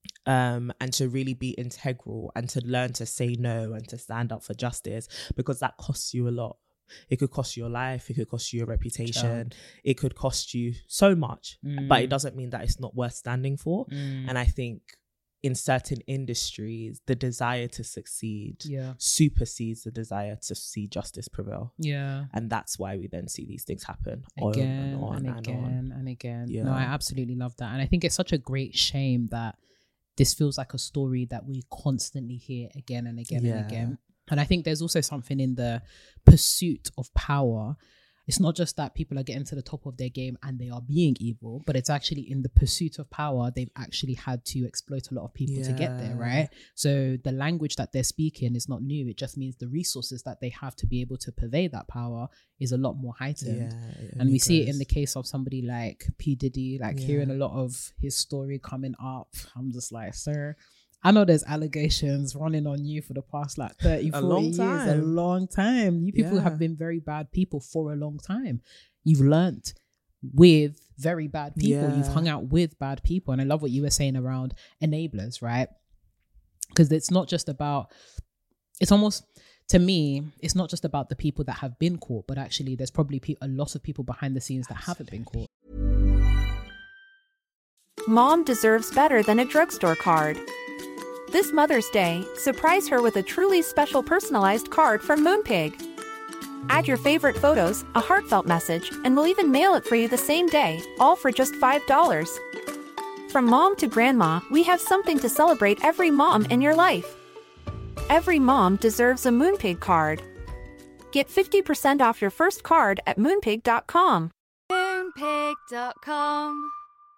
Um, and to really be integral and to learn to say no and to stand up for justice, because that costs you a lot. It could cost you your life, it could cost you your reputation,
Child.
it could cost you so much,
Mm.
but it doesn't mean that it's not worth standing for.
Mm.
And I think in certain industries, the desire to succeed
Yeah.
supersedes the desire to see justice prevail.
Yeah.
And that's why we then see these things happen on
Again
and on
and,
and
again
on.
and again.
Yeah.
No, I absolutely love that. And I think it's such a great shame that this feels like a story that we constantly hear again and again
Yeah.
and again. And I think there's also something in the pursuit of power. It's not just that people are getting to the top of their game and they are being evil, but it's actually in the pursuit of power, they've actually had to exploit a lot of people to get there,
Yeah.
right? So the language that they're speaking is not new. It just means the resources that they have to be able to purvey that power is a lot more heightened.
Yeah, it
And
only
we see it in
grows.
the case of somebody like P. Diddy, like
Yeah.
hearing a lot of his story coming up. I'm just like, sir, I know there's allegations running on you for the past like thirty,
A
forty
long
years, a
time.
long time. You people
Yeah.
have been very bad people for a long time. You've learnt with very bad people.
Yeah.
You've hung out with bad people. And I love what you were saying around enablers, right? Because it's not just about, it's almost, to me, it's not just about the people that have been caught, but actually there's probably pe- a lot of people behind the scenes that haven't been caught.
Mom deserves better than a drugstore card. This Mother's Day, surprise her with a truly special personalized card from Moonpig. Add your favorite photos, a heartfelt message, and we'll even mail it for you the same day, all for just five dollars. From mom to grandma, we have something to celebrate every mom in your life. Every mom deserves a Moonpig card. Get fifty percent off your first card at moonpig dot com.
Moonpig dot com.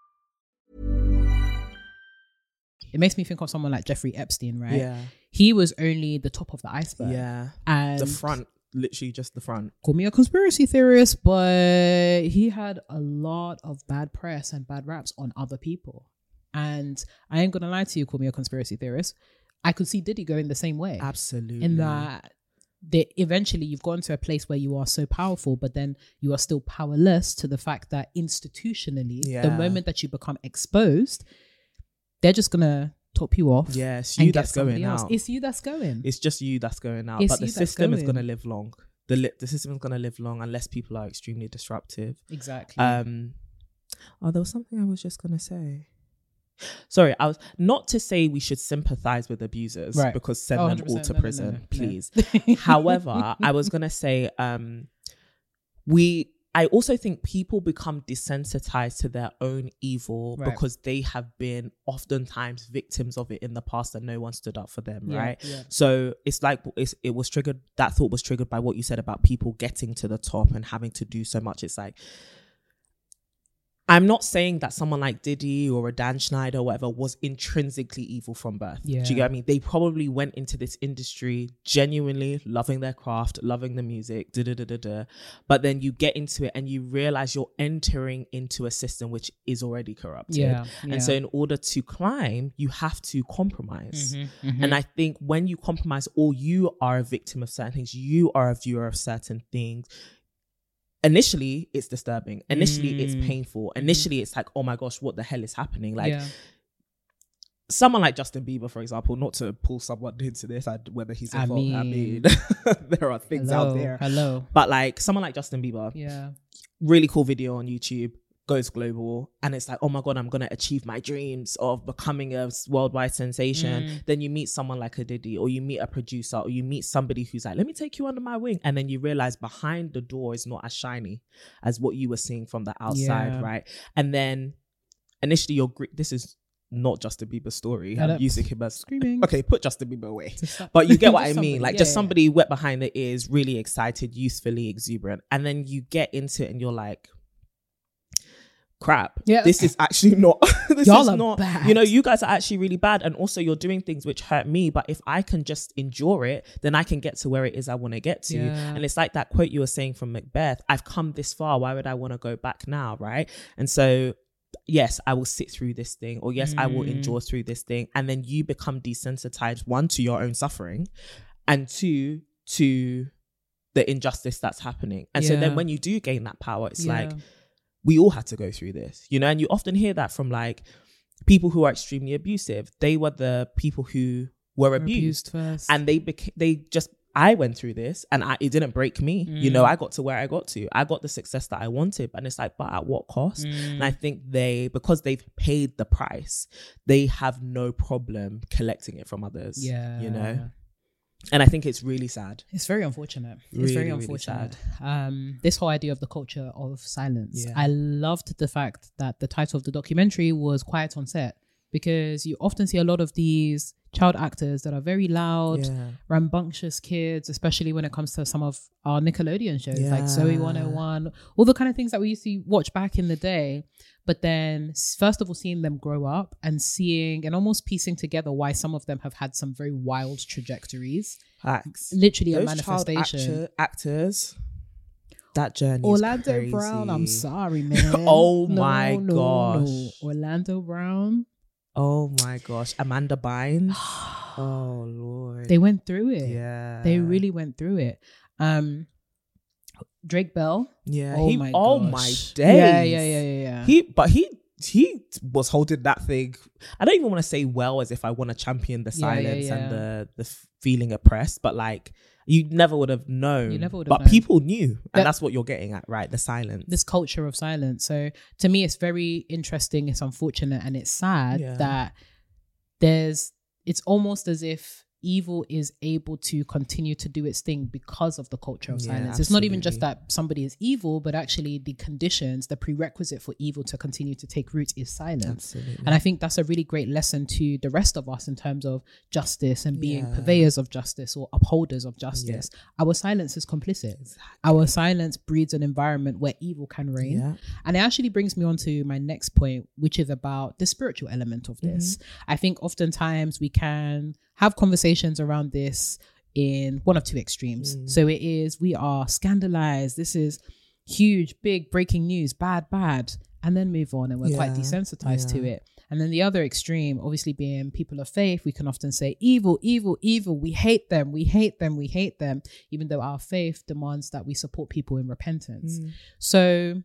It makes me think of someone like Jeffrey Epstein, right?
Yeah.
He was only the top of the iceberg.
Yeah.
And
The front, literally just the front.
call me a conspiracy theorist, but he had a lot of bad press and bad raps on other people. And I ain't gonna lie to you, call me a conspiracy theorist. I could see Diddy going the same way.
Absolutely.
In that they, eventually you've gone to a place where you are so powerful, but then you are still powerless to the fact that institutionally,
Yeah.
the moment that you become exposed, they're just gonna top you off.
Yeah, it's
and
you
get
that's going
somebody else.
out.
It's you that's going.
It's just you that's going out.
It's
But the
you that's
system is
going.
going to live long. The li- the system is going to live long unless people are extremely disruptive.
Exactly.
Um, oh, there was something I was just going to say. Sorry, I was not to say we should sympathize with abusers,
Right.
because send
Oh,
them all
one hundred percent.
to
No, no,
prison,
no, no.
please.
No.
However, I was going to say, um, we, I also think people become desensitized to their own evil
Right.
because they have been oftentimes victims of it in the past and no one stood up for them,
Yeah,
right?
yeah.
So it's like it's, it was triggered, that thought was triggered by what you said about people getting to the top and having to do so much. It's like, I'm not saying that someone like Diddy or a Dan Schneider or whatever was intrinsically evil from birth.
Yeah.
Do you get what I mean? They probably went into this industry genuinely loving their craft, loving the music, da da da da da. But then you get into it and you realize you're entering into a system which is already corrupted.
Yeah, yeah.
And so in order to climb, you have to compromise.
Mhm, mhm.
And I think when you compromise, or you are a victim of certain things, you are a viewer of certain things. Initially, it's disturbing. Initially,
Mm.
it's painful. Initially, it's like, oh my gosh, what the hell is happening? Like,
yeah.
someone like Justin Bieber, for example, not to pull someone into this, I, whether he's
I
involved, I mean,
mean-
there are things
Hello,
out there.
Hello.
But like, someone like Justin Bieber,
Yeah.
really cool video on YouTube, goes global, and it's like, oh my god, I'm gonna achieve my dreams of becoming a worldwide sensation.
Mm.
Then you meet someone like a Diddy, or you meet a producer, or you meet somebody who's like, let me take you under my wing, and then you realize behind the door is not as shiny as what you were seeing from the outside,
Yeah.
right? And then initially you're gr- this is not Justin Bieber's story.
I
I'm
don't-
using him as
Screaming.
okay, put Justin Bieber away.
Just-
But you get what I
Just
mean.
somebody,
Like
yeah,
just
yeah.
somebody wet behind the ears, really excited, youthfully exuberant. And then you get into it and you're like, crap.
Yeah.
This is actually not, this
Y'all
is
are
not,
bad.
you know, you guys are actually really bad. And also you're doing things which hurt me. But if I can just endure it, then I can get to where it is I want to get to.
Yeah.
And it's like that quote you were saying from Macbeth, I've come this far. Why would I want to go back now? Right. And so yes, I will sit through this thing, or yes, I will
Mm.
endure through this thing. And then you become desensitized, one, to your own suffering, and two, to the injustice that's happening. And so then
Yeah.
when you do gain that power, it's
Yeah.
like, we all had to go through this, you know, and you often hear that from like people who are extremely abusive. They were the people who were
Were
abused,
first.
and they became, they just, I went through this and I, it didn't break me. You know,
Mm.
I got to where I got to. I got the success that I wanted, and it's like, but at what cost?
Mm.
And I think they, because they've paid the price, they have no problem collecting it from others.
yeah.
You know, and I think it's really sad.
It's very unfortunate. It's
Really,
very
really
unfortunate. um, this whole idea of the culture of silence.
Yeah.
I loved the fact that the title of the documentary was Quiet on Set, because you often see a lot of these child actors that are very loud,
Yeah.
rambunctious kids, especially when it comes to some of our Nickelodeon shows
Yeah.
like Zoe one oh one, all the kind of things that we used to watch back in the day. But then first of all, seeing them grow up and seeing and almost piecing together why some of them have had some very wild trajectories.
Facts.
Literally a
Those child
manifestation.
actor- actors, that journey
Orlando
is crazy.
Brown, I'm sorry, man.
Oh
No,
my
no,
gosh.
no. Orlando Brown.
Oh my gosh. Amanda Bynes. Oh Lord.
They went through it.
Yeah.
They really went through it. Um, Drake Bell.
Yeah.
Oh
he,
my
oh
gosh.
my days.
Yeah, yeah, yeah, yeah, yeah.
He, but he, he was holding that thing. I don't even want to say well, as if I want to champion the
Yeah, yeah,
silence
yeah.
and the the feeling oppressed, but like you never would have known.
You never would have
but
known.
people knew, and
That-
that's what you're getting at, right? The silence.
This culture of silence. So to me, it's very interesting. It's unfortunate and it's sad
Yeah.
that there's. It's almost as if evil is able to continue to do its thing because of the culture of
Yeah,
silence. It's not even just
absolutely.
that somebody is evil, but actually the conditions, the prerequisite for evil to continue to take root is silence.
Absolutely.
And I think that's a really great lesson to the rest of us in terms of justice and being
Yeah.
purveyors of justice or upholders of justice. Our silence is complicit. Our silence breeds an environment where evil can reign.
Yeah.
And it actually brings me on to my next point, which is about the spiritual element of this. I think oftentimes we can have conversations around this in one of two extremes.
Mm.
So it is, we are scandalized. This is huge, big breaking news, bad, bad, and then move on. And we're quite
Yeah,
desensitized to
yeah.
it. And then the other extreme, obviously being people of faith, we can often say evil, evil, evil. We hate them. We hate them. We hate them. Even though our faith demands that we support people in repentance.
Mm.
So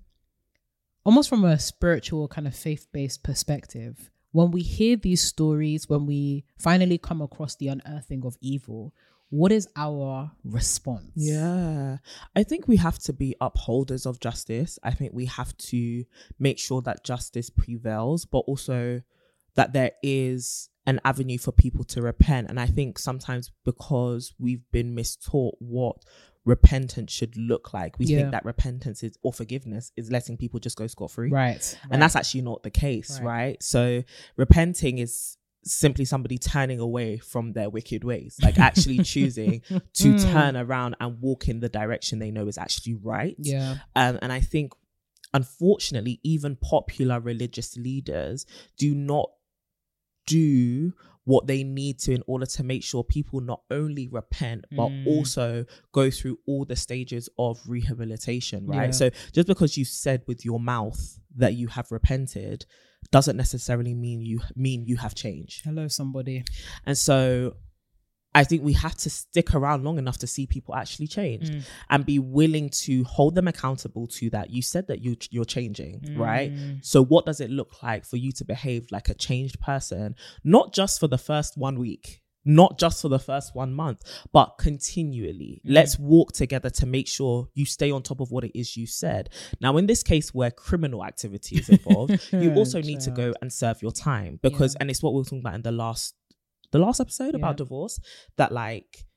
almost from a spiritual kind of faith-based perspective, when we hear these stories, when we finally come across the unearthing of evil, what is our response?
Yeah. I think we have to be upholders of justice. I think we have to make sure that justice prevails, but also that there is an avenue for people to repent. And I think sometimes because we've been mistaught what repentance should look like, we
Yeah.
think that repentance is, or forgiveness is letting people just go scot-free.
Right.
And that's actually not the case,
Right.
right? So repenting is simply somebody turning away from their wicked ways, like actually choosing to turn around and walk in the direction they know is actually right.
Yeah.
Um, and I think, unfortunately, even popular religious leaders do not do what they need to in order to make sure people not only repent, but
Mm.
also go through all the stages of rehabilitation, right?
Yeah.
So just because you said with your mouth that you have repented doesn't necessarily mean you mean you have changed.
Hello, somebody.
And so I think we have to stick around long enough to see people actually change
Mm.
and be willing to hold them accountable to that. You said that you, you're changing,
Mm.
right? So what does it look like for you to behave like a changed person, not just for the first one week, not just for the first one month, but continually?
Mm.
Let's walk together to make sure you stay on top of what it is you said. Now, in this case where criminal activity is involved, you also need to go and serve your time because,
Yeah.
and it's what we were talking about in the last the last episode
Yeah.
about divorce, that like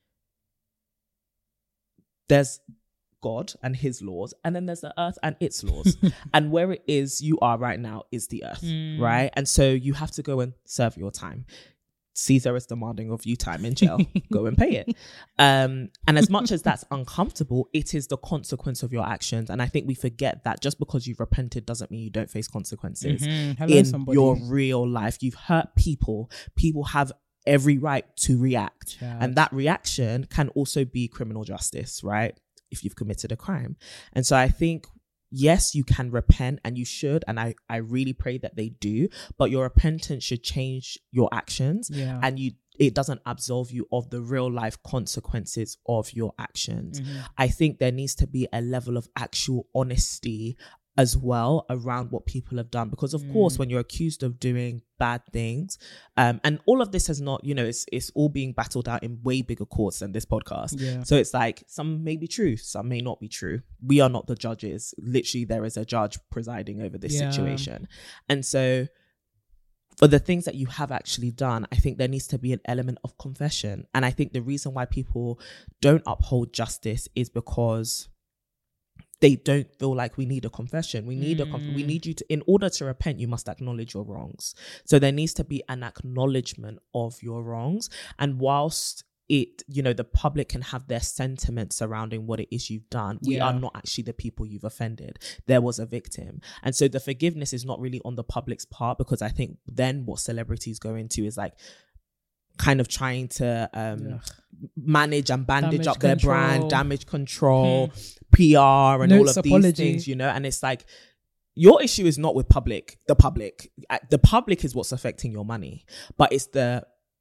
there's God and his laws, and then there's the earth and its laws. And where it is you are right now is the earth,
Mm.
right? And so you have to go and serve your time. Caesar is demanding of you time in jail. Go and pay it. Um, and as much as that's uncomfortable, it is the consequence of your actions. And I think we forget that just because you've repented doesn't mean you don't face consequences
Mhm. Hello,
in
somebody.
your real life. You've hurt people. People have every right to react.
Child.
And that reaction can also be criminal justice, right? If you've committed a crime. And so I think, yes, you can repent and you should. And I, I really pray that they do. But your repentance should change your actions.
Yeah.
And you it doesn't absolve you of the real life consequences of your actions.
Mhm.
I think there needs to be a level of actual honesty as well around what people have done, because of
Mm.
course when you're accused of doing bad things, um and all of this has not, you know, it's it's all being battled out in way bigger courts than this podcast.
Yeah.
So it's like some may be true, some may not be true. We are not the judges. Literally there is a judge presiding over this
Yeah.
situation. And so for the things that you have actually done, I think there needs to be an element of confession. And I think the reason why people don't uphold justice is because they don't feel like we need a confession. We need a conf- we need you to, in order to repent, you must acknowledge your wrongs. So there needs to be an acknowledgement of your wrongs. And whilst it, you know, the public can have their sentiments surrounding what it is you've done, we
Yeah.
are not actually the people you've offended. There was a victim. And so the forgiveness is not really on the public's part, because I think then what celebrities go into is like kind of trying to um
Ugh.
manage and bandage
Damage
up their
control.
brand, damage control, P R, and all
Notes
of
apology.
these things, you know. And it's like, your issue is not with public, the public. Uh, The public is what's affecting your money, but it's the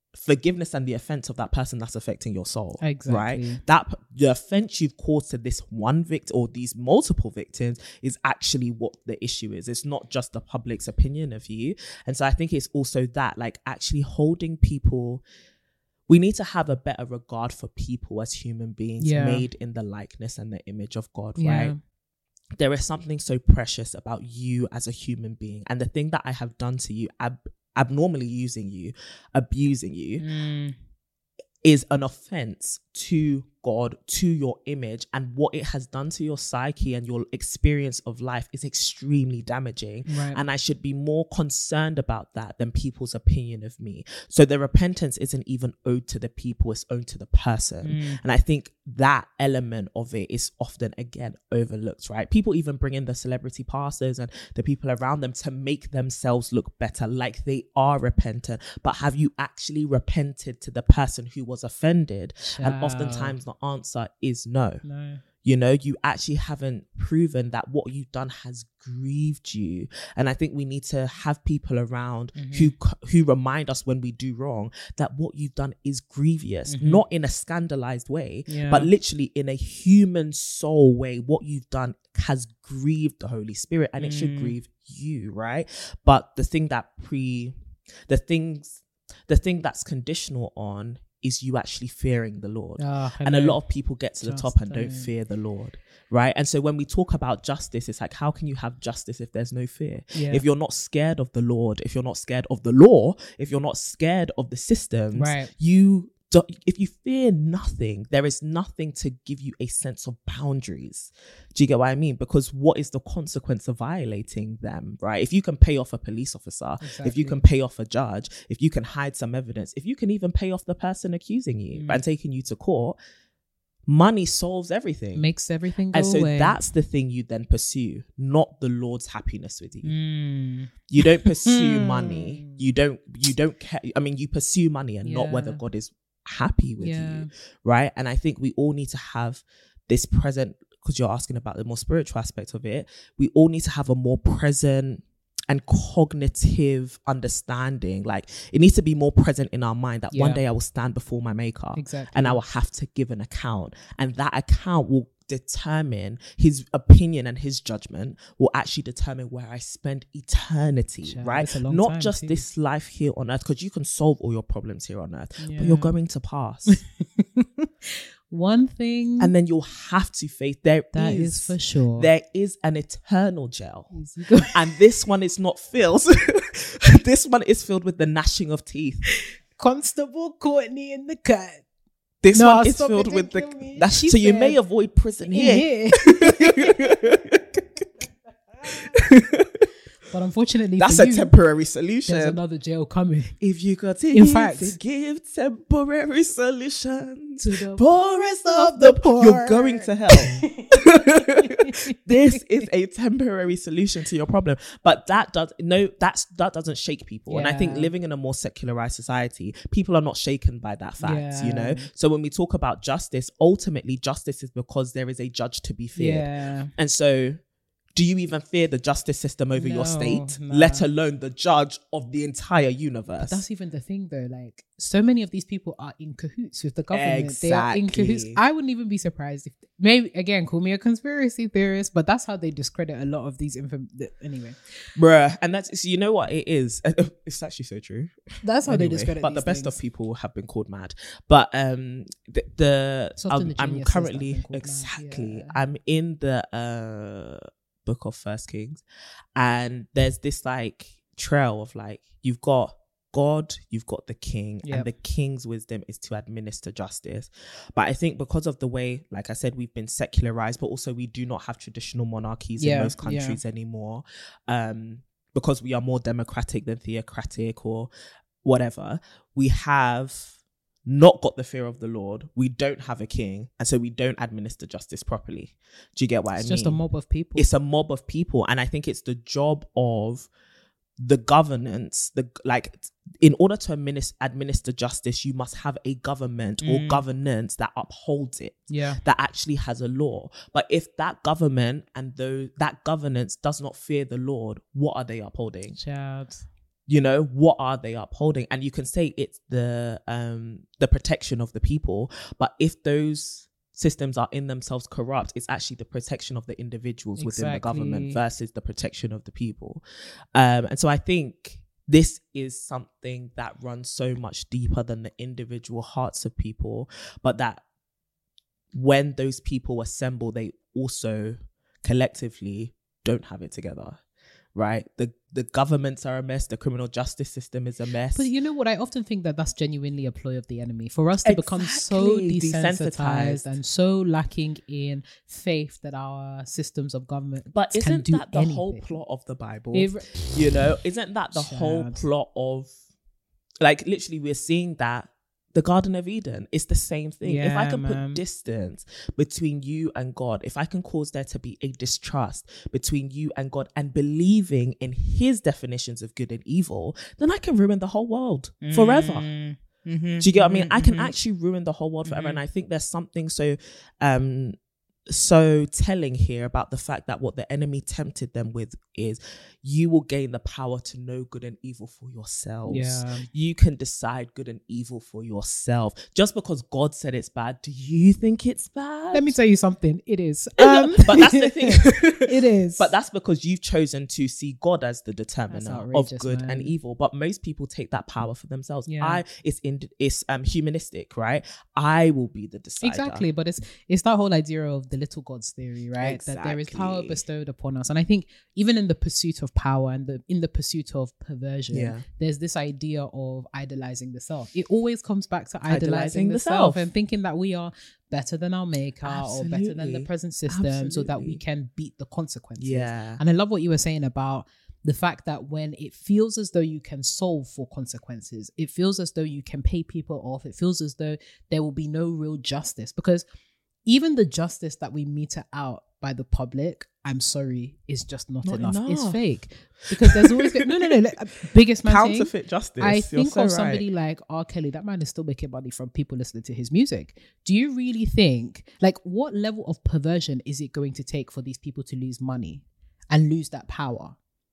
forgiveness and the offense of that person that's affecting your soul.
Exactly.
Right? That the offense you've caused to this one victim or these multiple victims is actually what the issue is. It's not just the public's opinion of you. And so I think it's also that, like, actually holding people. We need to have a better regard for people as human beings
Yeah.
made in the likeness and the image of God,
Yeah.
right? There is something so precious about you as a human being. And the thing that I have done to you, ab- abnormally using you, abusing you,
Mm.
is an offense to God, to your image, and what it has done to your psyche and your experience of life is extremely damaging.
Right.
And I should be more concerned about that than people's opinion of me. So the repentance isn't even owed to the people, it's owed to the person.
Mm.
And I think that element of it is often, again, overlooked, right? People even bring in the celebrity pastors and the people around them to make themselves look better, like they are repentant. But have you actually repented to the person who was offended? And
Child.
oftentimes the answer is no.
No.
You know, you actually haven't proven that what you've done has grieved you. And I think we need to have people around
Mm-hmm.
who who remind us when we do wrong that what you've done is grievous,
Mm-hmm.
not in a scandalized way,
Yeah.
but literally in a human soul way. What you've done has grieved the Holy Spirit, and it should
Mm.
grieve you, right? But the thing that pre, the things, the thing that's conditional on is you actually fearing the Lord.
Ah,
And a
hello.
lot of people get to the
Just
top and don't
don't.
fear the Lord, right? And so when we talk about justice, it's like, how can you have justice if there's no fear?
Yeah.
If you're not scared of the Lord, if you're not scared of the law, if you're not scared of the systems,
Right.
you do, if you fear nothing, there is nothing to give you a sense of boundaries. Do you get what I mean? Because what is the consequence of violating them, right? If you can pay off a police officer, if
Exactly.
you can pay off a judge, if you can hide some evidence, if you can even pay off the person accusing you
Mm.
and taking you to court, money solves everything.
Makes everything go
and so
away.
that's the thing you then pursue, not the Lord's happiness with you.
Mm.
You don't pursue
Hmm.
money. You don't, you don't care. I mean, you pursue money and not
Yeah.
whether God is happy with
Yeah.
you, right? And I think we all need to have this present, because you're asking about the more spiritual aspect of it. We all need to have a more present and cognitive understanding. Like, it needs to be more present in our mind that one
Yeah.
day I will stand before my maker
Exactly.
and I will have to give an account, and that account will determine his opinion, and his judgment will actually determine where I spend eternity,
Child,
right?
it's a long
Not
time
just
too.
this life here on earth, because you can solve all your problems here on earth,
Yeah.
but you're going to pass.
One thing
And then you'll have to face there
that
is,
is for sure.
there is an eternal jail.
Easy go-
And this one is not filled. This one is filled with the gnashing of teeth.
Constable Courtney in the cut.
This
No,
one is
stop
filled
it,
with the.
don't kill me.
That's,
She
so you may
said-
avoid prison here.
But unfortunately,
That's
for
a
you,
temporary
there's
solution.
another jail coming.
If you could
In fact-
to give temporary solutions,
To the
poorest
of the poor.
you're going to hell. This is a temporary solution to your problem, but that does no. That's that doesn't shake people. And I think
Yeah.
living in a more secularized society, people are not shaken by that fact. You know.
Yeah.
So when we talk about justice, ultimately justice is because there is a judge to be feared.
Yeah.
And so, do you even fear the justice system over
No,
your state,
nah.
let alone the judge of the entire universe?
That's even the thing, though. Like, so many of these people are in cahoots with the government. They are in cahoots.
Exactly.
I wouldn't even be surprised if, maybe, again, call me a conspiracy theorist, but that's how they discredit a lot of these info. the- Anyway,
Bruh. And that's, you know what it is? It's actually so true.
that's how they
Anyway,
discredit
but the
these
best
things.
of people have been called mad. But um, the, the,
It's often
I'm,
the
I'm
geniuses that have
currently
been called mad,
exactly.
yeah.
I'm in the uh book of First Kings, and there's this like trail of like, you've got God, you've got the king,
Yep.
and the king's wisdom is to administer justice. But I think because of the way, like I said, we've been secularized, but also we do not have traditional monarchies
Yeah,
in most
yeah.
countries anymore. Um, because we are more democratic than theocratic or whatever. We have not got the fear of the Lord. We don't have a king, and so we don't administer justice properly. Do you get what
It's
I mean?
just a mob of people.
It's a mob of people, and I think it's the job of the governance, the like, in order to administer, administer justice, you must have a government or
Mm.
governance that upholds it,
yeah.
that actually has a law. But if that government and though that governance does not fear the Lord, what are they upholding?
Child.
You know, what are they upholding? And you can say it's the um the protection of the people, but if those systems are in themselves corrupt, it's actually the protection of the individuals
Exactly.
within the government versus the protection of the people. Um, and so I think this is something that runs so much deeper than the individual hearts of people, but that when those people assemble, they also collectively don't have it together, right? The the governments are a mess. The criminal justice system is a mess.
But you know what? I often think that that's genuinely a ploy of the enemy for us to become so
Exactly.
desensitized,
Desensitized.
and so lacking in faith that our systems of government
But
can
isn't
do
that the
anything.
whole plot of the Bible?
It-
You know, isn't that the whole
Chad.
plot of, like, literally we're seeing that the Garden of Eden is the same thing. If I
Yeah,
can
man.
put distance between you and God, if I can cause there to be a distrust between you and God and believing in his definitions of good and evil, then I can ruin the whole world forever.
Mm-hmm.
Do you get what I mean? I can
Mhm.
actually ruin the whole world forever.
Mhm.
And I think there's something so um so telling here about the fact that what the enemy tempted them with is you will gain the power to know good and evil for yourselves.
Yeah.
You can decide good and evil for yourself. Just because God said it's bad, do you think it's bad?
Let me tell you something. It is.
No,
Um,
but that's the thing.
It is.
But that's because you've chosen to see God as the determiner of
outrageous,
good
man.
and evil. But most people take that power for themselves.
Yeah.
I it's in it's um humanistic, right? I will be the decider.
Exactly, but it's it's that whole idea of the little gods theory, right? That there is power
Exactly.
bestowed upon us, and I think even in the pursuit of power and the in the pursuit of perversion,
Yeah.
there's this idea of idolizing the self. It always comes back to idolizing,
Idolizing
the,
the
self
self.
and thinking that we are better than our maker or better than the
Absolutely.
present system, so that we
Absolutely.
can beat the consequences.
Yeah.
And I love what you were saying about the fact that when it feels as though you can solve for consequences, it feels as though you can pay people off, it feels as though there will be no real justice. Because even the justice that we meter out by the public, I'm sorry, is just not,
Not
enough. It's
enough.
fake. Because there's always no, no, no. Like, biggest man thing,
Counterfeit justice.
I
You're
think
so
of
right.
somebody like R. Kelly. That man is still making money from people listening to his music. Do you really think, like, what level of perversion is it going to take for these people to lose money and lose that power?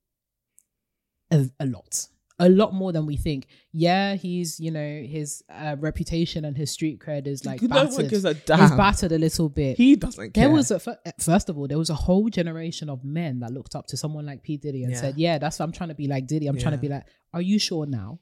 A, a lot. A lot more than we think. Yeah, he's, you know, his uh, reputation and his street cred is like
No one
battered.
gives a
He's
damn.
battered a little bit.
He doesn't care.
There was a fir- first of all, there was a whole generation of men that looked up to someone like P Diddy and
Yeah.
said, "Yeah, that's what I'm trying to be like Diddy. I'm trying to
Yeah.
be like, are you sure now?"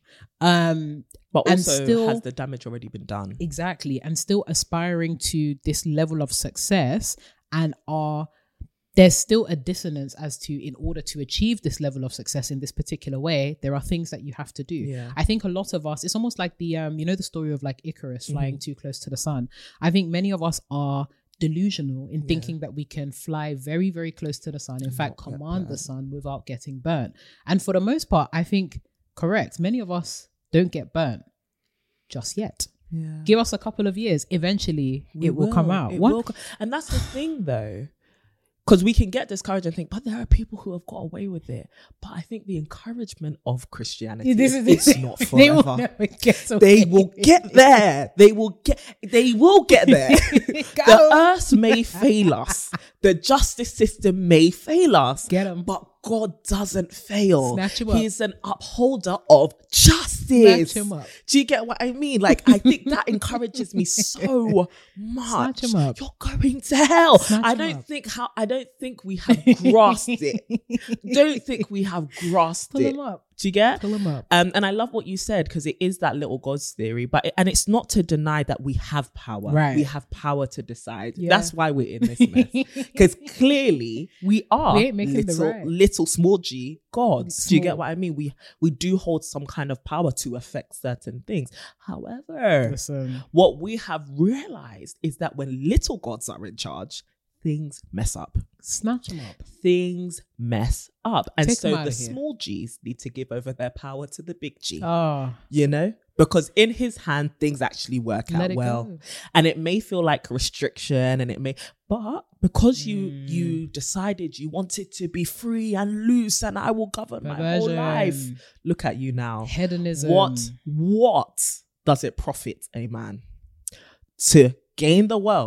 Um,
but
and
also,
still-
has the damage already been done?
exactly, and still aspiring to this level of success, and are there's still a dissonance as to, in order to achieve this level of success in this particular way, there are things that you have to do.
Yeah.
I think a lot of us, it's almost like the um, you know, the story of like Icarus flying too close to the sun. I think many of us are delusional in thinking that we can fly very, very close to the sun. In fact,
Not get
command the
burnt.
sun without getting burnt. And for the most part, I think correct. Many of us don't get burnt just yet.
Yeah.
Give us a couple of years. Eventually,
We
it will, come out.
It
What?
will co- and that's the thing, though. Because we can get discouraged and think, but there are people who have got away with it. But I think the encouragement of Christianity
This
is
is
it's not
They will
forever.
never get
They
away
will
with
get
it.
there. They will get. They will get there. The earth may fail us. The justice system may fail us.
Get 'em.
But God doesn't fail.
Snatch him up.
He's an upholder of justice.
Snatch him up.
Do you get what I mean? Like, I think that encourages me so much.
Snatch him up.
You're going to hell.
Snatch
I
him
don't
up.
think how. I don't think we have grasped it. Don't think we have grasped
Pull
it.
him up.
Do you get?
Pull him up.
Um, and I love what you said, because it is that little God's theory, but it, and it's not to deny that we have power.
Right.
We have power to decide.
Yeah.
That's why we're in this mess. Because clearly we are
We ain't making the
little,
right.
little small g gods. Do you get
Small.
what I mean? We we do hold some kind of power to affect certain things. However,
Listen.
what we have realized is that when little gods are in charge, things mess up.
Snatch him up.
Things mess up. And
Take 'em
so
outta
the
here.
small G's need to give over their power to the big G.
Oh,
You know, because in his hand things actually work
Let
out
it
well.
go.
And it may feel like restriction, and it may, but because you
Mm.
you decided you wanted to be free and loose, and I will govern my whole
Perversion.
life, look at you now.
Hedonism.
What what does it profit a man to gain the world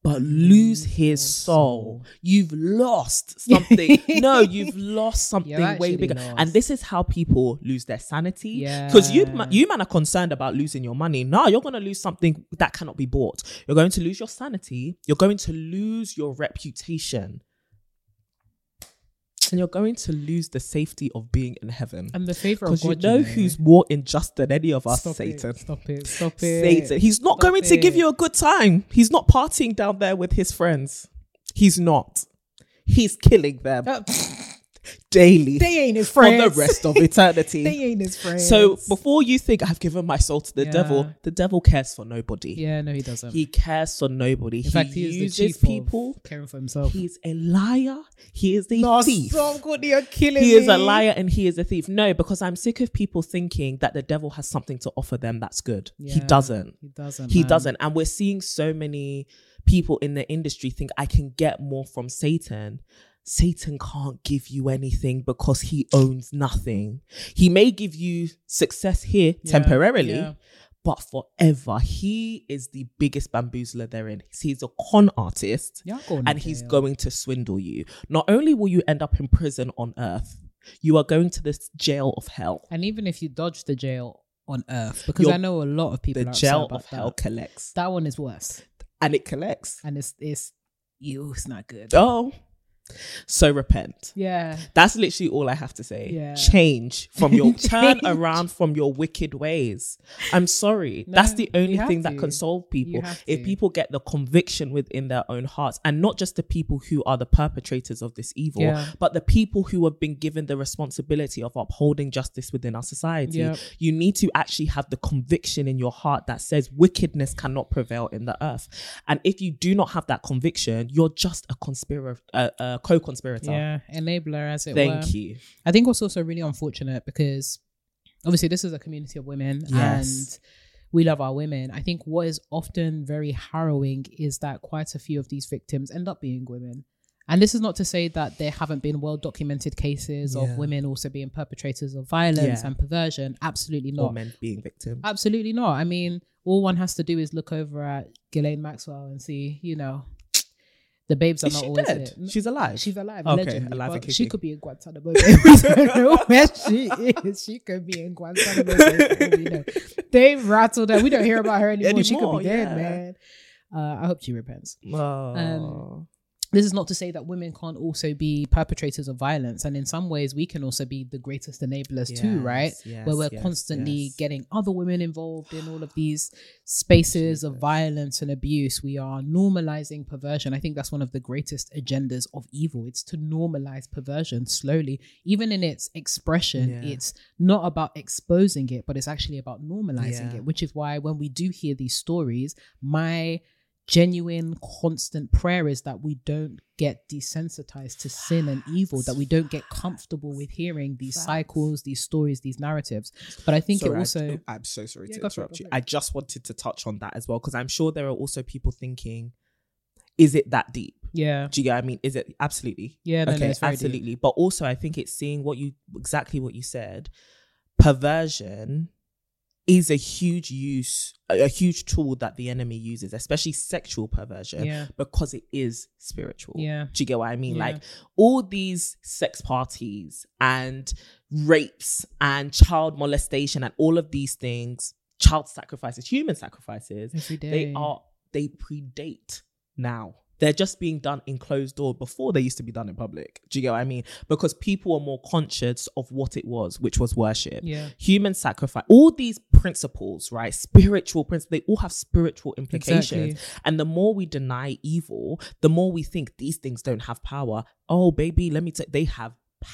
but lose his soul. You've lost something. No, you've lost something way bigger.
Lost.
And this is how people lose their sanity.
Yeah.
Because you, you man are concerned about losing your money. No, you're going to lose something that cannot be bought. You're going to lose your sanity. You're going to lose your reputation. And you're going to lose the safety of being in heaven.
And the favor of God.
Because you know
you know
who's more unjust than any of us?
Stop
Satan.
It, stop it. Stop it.
Satan. He's not
Stop
going
it.
to give you a good time. He's not partying down there with his friends. He's not. He's killing them
Uh,
daily.
They ain't his
for
friends.
the rest of eternity.
They ain't his friends.
So before you think I've given my soul to the
Yeah.
devil, the devil cares for nobody.
Yeah, no, he doesn't.
He cares for nobody.
In
he
fact, he is the
uses
chief
people.
of caring for himself.
He's a liar. He is a
No,
thief.
so good, you're killing
He
me.
is a liar and he is a thief. No, because I'm sick of people thinking that the devil has something to offer them that's good. He
Yeah,
doesn't.
He doesn't.
He
man.
doesn't. And we're seeing so many people in the industry think I can get more from Satan. Satan can't give you anything because he owns nothing. He may give you success here
Yeah,
temporarily,
yeah.
but forever. He is the biggest bamboozler therein. He's a con artist
Y'all going
and
to
he's
jail.
going to swindle you. Not only will you end up in prison on earth, you are going to this jail of hell.
And even if you dodge the jail on earth, because
You're-
I know a lot of people
The
are upset
jail
about
of hell
that.
collects.
That one is worse,
And it collects.
and it's it's you. It's not good.
Oh. So repent.
Yeah.
That's literally all I have to say.
Yeah.
Change from your turn
Change.
around from your wicked ways. I'm sorry.
No,
That's the only
you have
thing that
to.
can solve people.
You have
If
to.
people get the conviction within their own hearts, and not just the people who are the perpetrators of this evil,
Yeah.
but the people who have been given the responsibility of upholding justice within our society.
Yep.
You need to actually have the conviction in your heart that says wickedness cannot prevail in the earth. And if you do not have that conviction, you're just a conspirator, a, a co-conspirator.
Yeah, enabler, as it were.
Thank you.
I think what's also really unfortunate, because obviously this is a community of women
Yes.
and we love our women. I think what is often very harrowing is that quite a few of these victims end up being women. And this is not to say that there haven't been well documented cases
Yeah.
of women also being perpetrators of violence
Yeah.
and perversion. Absolutely
Or
not.
men being victims.
Absolutely not. I mean, all one has to do is look over at Ghislaine Maxwell and see, you know, the babes are
Is
not
she
always
dead?
it.
She's alive.
She's alive,
Okay,
allegedly.
alive and
But she
kicking.
could be in Guantanamo Bay. We don't know where she is. She could be in Guantanamo Bay. for all we know. They rattled her. We don't hear about her anymore. she could
Anymore,
be dead,
yeah.
man. Uh, I hope she repents.
Oh.
Um, This is not to say that women can't also be perpetrators of violence. And in some ways, we can also be the greatest enablers too, right?
Yes, yes,
Where we're
yes,
constantly
yes.
getting other women involved in all of these spaces of
Jesus.
violence and abuse. We are normalizing perversion. I think that's one of the greatest agendas of evil. It's to normalize perversion slowly. Even in its expression,
Yeah.
it's not about exposing it, but it's actually about normalizing
Yeah.
it, which is why when we do hear these stories, my genuine constant prayer is that we don't get desensitized to sin and evil, that we don't get comfortable with hearing these
Facts.
cycles, these stories, these narratives. But I think
Sorry,
it also
I, I'm so sorry
Yeah,
to
go for it,
interrupt
go
you.
for it.
I just wanted to touch on that as well, because I'm sure there are also people thinking, is it that deep?
yeah
Do you get what I mean? Is it? Absolutely.
yeah no, no,
okay,
it's very deep.
absolutely. But also I think it's seeing what you, exactly what you said. Perversion is a huge use, a, a huge tool that the enemy uses, especially sexual perversion,
Yeah.
because it is spiritual.
Yeah.
Do you get what I mean?
Yeah.
Like all these sex parties and rapes and child molestation and all of these things, child sacrifices, human sacrifices,
Every day.
they are, they predate now. They're just being done in closed door before they used to be done in public. Do you get what I mean? Because people are more conscious of what it was, which was worship.
Yeah.
Human sacrifice, all these principles, right? Spiritual principles, they all have spiritual implications.
Exactly.
And the more we deny evil, the more we think these things don't have power. Oh, baby, let me tell you, they have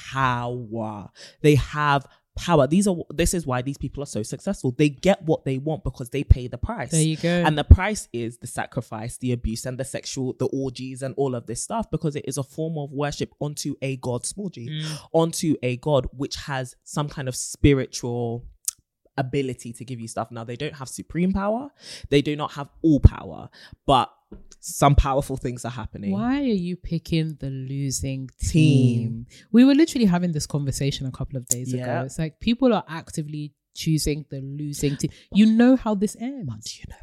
power. They have power. These are, this is why these people are so successful. They get what they want because they pay the price.
There you go.
And the price is the sacrifice, the abuse, and the sexual, the orgies, and all of this stuff, because it is a form of worship onto a God, small g,
Mm.
onto a God which has some kind of spiritual ability to give you stuff. Now, they don't have supreme power. They do not have all power, but some powerful things are happening.
Why are you picking the losing
Team.
team? We were literally having this conversation a couple of days
Yeah.
ago. It's like people are actively choosing the losing team. You know how this ends.
Do you know why?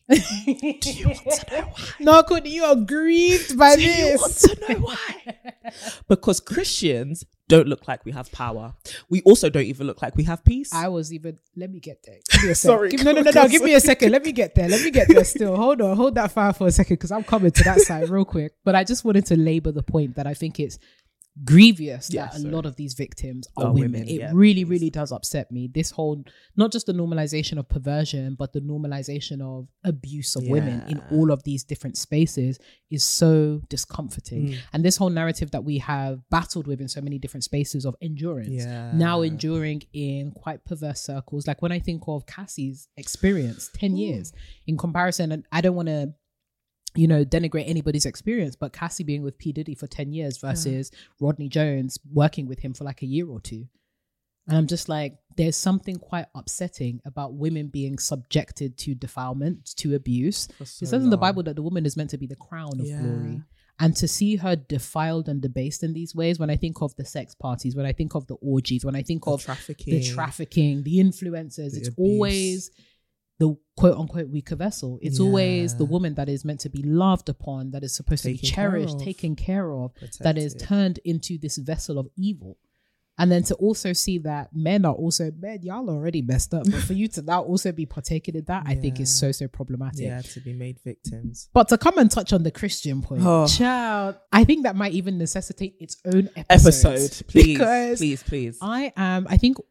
Do you want to know why?
No, Courtney, you are grieved by
Do
this.
you want to know why? Because Christians don't look like we have power. We also don't even look like we have peace.
I was even, let me get there. Give me a sec.
Sorry,
Give, no, no, no, no. Give me a second. Let me get there. Let me get there still. Hold on. Hold that fire for a second because I'm coming to that side real quick. But I just wanted to labor the point that I think it's grievous
Yeah,
that a
sorry.
lot of these victims are
Are
women.
women,
It
yeah,
really,
please.
really does upset me. This whole, not just the normalization of perversion, but the normalization of abuse of women in
Yeah.
all of these different spaces is so discomforting.
Mm.
And this whole narrative that we have battled with in so many different spaces of endurance,
Yeah.
now enduring in quite perverse circles. Like when I think of Cassie's experience, ten years in comparison, and I don't want to, you know, denigrate anybody's experience, but Cassie being with P. Diddy for ten years versus Rodney Jones working with him for like a year or two. And I'm just like, there's something quite upsetting about women being subjected to defilement, to abuse.
For
It
so
says in the
long.
Bible that the woman is meant to be the crown of
Yeah.
glory. And to see her defiled and debased in these ways, when I think of the sex parties, when I think of the orgies, when I think
The
of
trafficking.
the trafficking, the influencers,
The
it's
abuse.
always the quote unquote weaker vessel. It's always the
Yeah.
woman that is meant to be loved upon, that is supposed to be
Taken care
cherished,
of.
taken care of, that is
Protected.
turned into this vessel of evil. And then to also see that men are also, men, y'all are already messed up. But for you to now also be partaking in that, I think is so, so problematic.
Yeah, to be made victims.
But to come and touch on the Christian point,
Oh.
child, I think that might even necessitate its own episode.
Episode, please,
Because
please, please.
I am, I think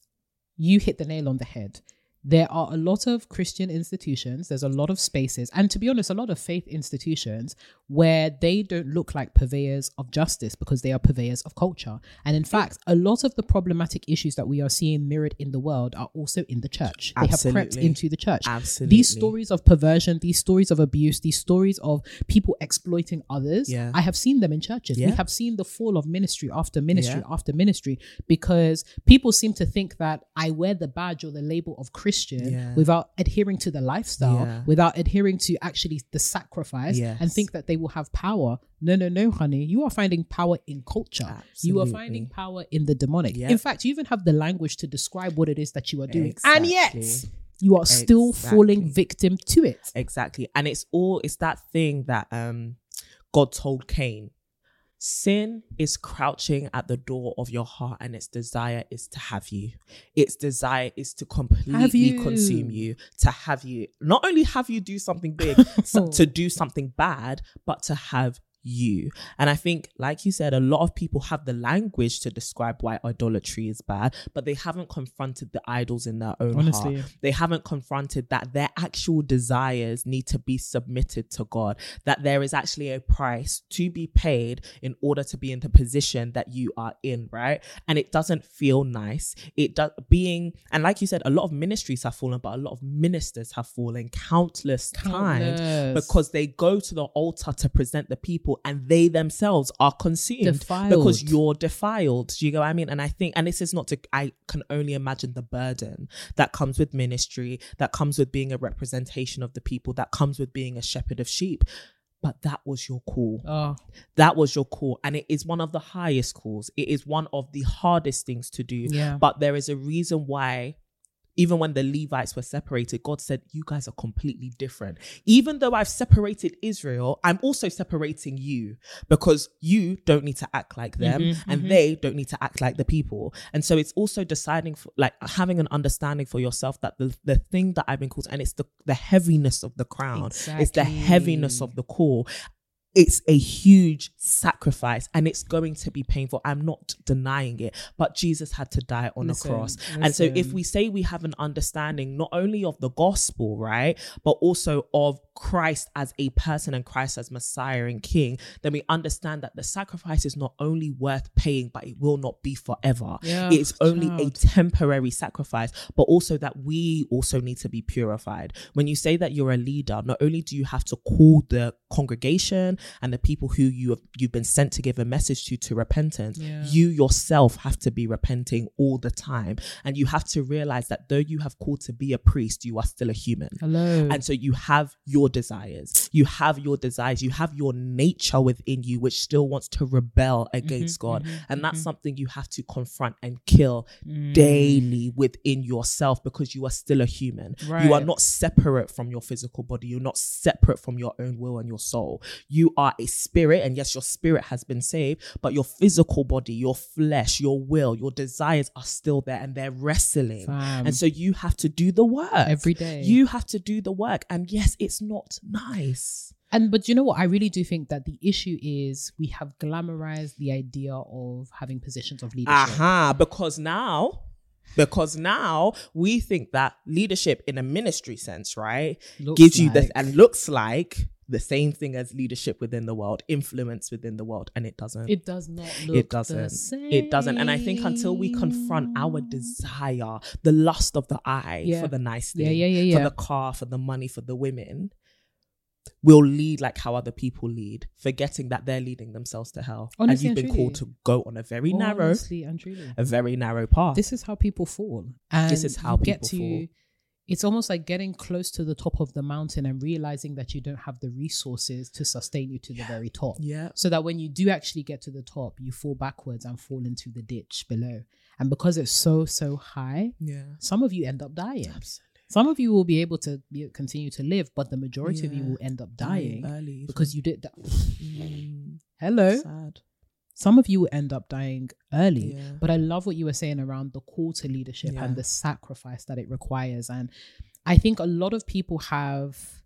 you hit the nail on the head. There are a lot of Christian institutions, there's a lot of spaces, and to be honest, a lot of faith institutions where they don't look like purveyors of justice because they are purveyors of culture. And in fact, a lot of the problematic issues that we are seeing mirrored in the world are also in the church. They have crept
Absolutely.
into the church.
Absolutely.
These stories of perversion, these stories of abuse, these stories of people exploiting others,
Yeah.
I have seen them in churches. We
Yeah.
have seen the fall of ministry after ministry
Yeah.
after ministry because people seem to think that I wear the badge or the label of Christian
Yeah.
without adhering to the lifestyle,
Yeah.
without adhering to actually the sacrifice,
Yes.
and think that they will have power. No, no, no, honey. You are finding power in culture. You are
Absolutely.
finding power in the demonic.
Yep.
In fact, you even have the language to describe what it is that you are doing. And yet,
Exactly.
you are still
Exactly.
falling victim to it.
Exactly. And it's all, it's that thing that um God told Cain. Sin is crouching at the door of your heart and its desire is to have you. Its desire is to
Have
completely
you.
consume you, to have you. Not only have you do something big, so, to do something bad, but to have you. And I think, like you said, a lot of people have the language to describe why idolatry is bad, but they haven't confronted the idols in their own
Honestly.
heart. They haven't confronted that their actual desires need to be submitted to God, that there is actually a price to be paid in order to be in the position that you are in, right? And it doesn't feel nice. It does being, and like you said, a lot of ministries have fallen, but a lot of ministers have fallen countless, times
Countless.
because they go to the altar to present the people and they themselves are consumed
Defiled.
because you're defiled. Do you know what I mean? And I think, and this is not to, I can only imagine the burden that comes with ministry, that comes with being a representation of the people, that comes with being a shepherd of sheep. But that was your call.
Oh,
That was your call. And it is one of the highest calls. It is one of the hardest things to do.
yeah.
But there is a reason why, even when the Levites were separated, God said, you guys are completely different. Even though I've separated Israel, I'm also separating you because you don't need to act like them
Mhm,
and
mhm.
they don't need to act like the people. And so it's also deciding, for, like having an understanding for yourself that the, the thing that I've been called, and it's the, the heaviness of the crown, it's the
Exactly.
heaviness of the call. It's a huge sacrifice and it's going to be painful. I'm not denying it, but Jesus had to die on
Listen,
a cross. And so if
listen.
we say we have an understanding not only of the gospel, right, but also of Christ as a person and Christ as Messiah and King, then we understand that the sacrifice is not only worth paying, but it will not be forever.
Yeah,
It's only a
child.
temporary sacrifice, but also that we also need to be purified. When you say that you're a leader, not only do you have to call the congregation and the people who you have you've been sent to give a message to to repentance,
Yeah.
you yourself have to be repenting all the time. And you have to realize that though you have called to be a priest, you are still a human.
Hello.
And so you have your desires, you have your desires, you have your nature within you, which still wants to rebel against
Mm-hmm,
God.
mm-hmm,
and that's
mm-hmm.
something you have to confront and kill
Mm.
daily within yourself, because you are still a human.
Right.
You are not separate from your physical body. You're not separate from your own will and your soul. You are a spirit, and yes, your spirit has been saved, but your physical body, your flesh, your will, your desires are still there, and they're wrestling.
Fam.
And so you have to do the work
Every day.
You have to do the work. And yes, it's not nice.
And but you know what? I really do think that the issue is we have glamorized the idea of having positions of leadership.
Aha, because now, because now we think that leadership in a ministry sense, right,
Looks
gives you
like-
this and looks like the same thing as leadership within the world, influence within the world, and it doesn't.
It does not look
It doesn't.
the same.
It doesn't. And I think until we confront our desire, the lust of the eye
Yeah.
for the nice thing,
Yeah, yeah, yeah, yeah.
for the car, for the money, for the women, will lead like how other people lead, forgetting that they're leading themselves to hell.
Honestly
and you've
and
been called
truly.
to go on a very narrow,
Honestly and truly.
a very narrow path.
This is how people fall. And
This is how
you get
people
to,
fall.
It's almost like getting close to the top of the mountain and realizing that you don't have the resources to sustain you to the very top.
Yeah.
So that when you do actually get to the top, you fall backwards and fall into the ditch below. And because it's so, so high,
Yeah.
some of you end up dying.
Absolutely.
Some of you will be able to be, continue to live, but the majority of you
Yeah.
will end up dying
early
because you did. Di-
Mm,
Hello.
sad.
Some of you will end up dying early.
Yeah.
But I love what you were saying around the call to leadership
Yeah.
and the sacrifice that it requires. And I think a lot of people have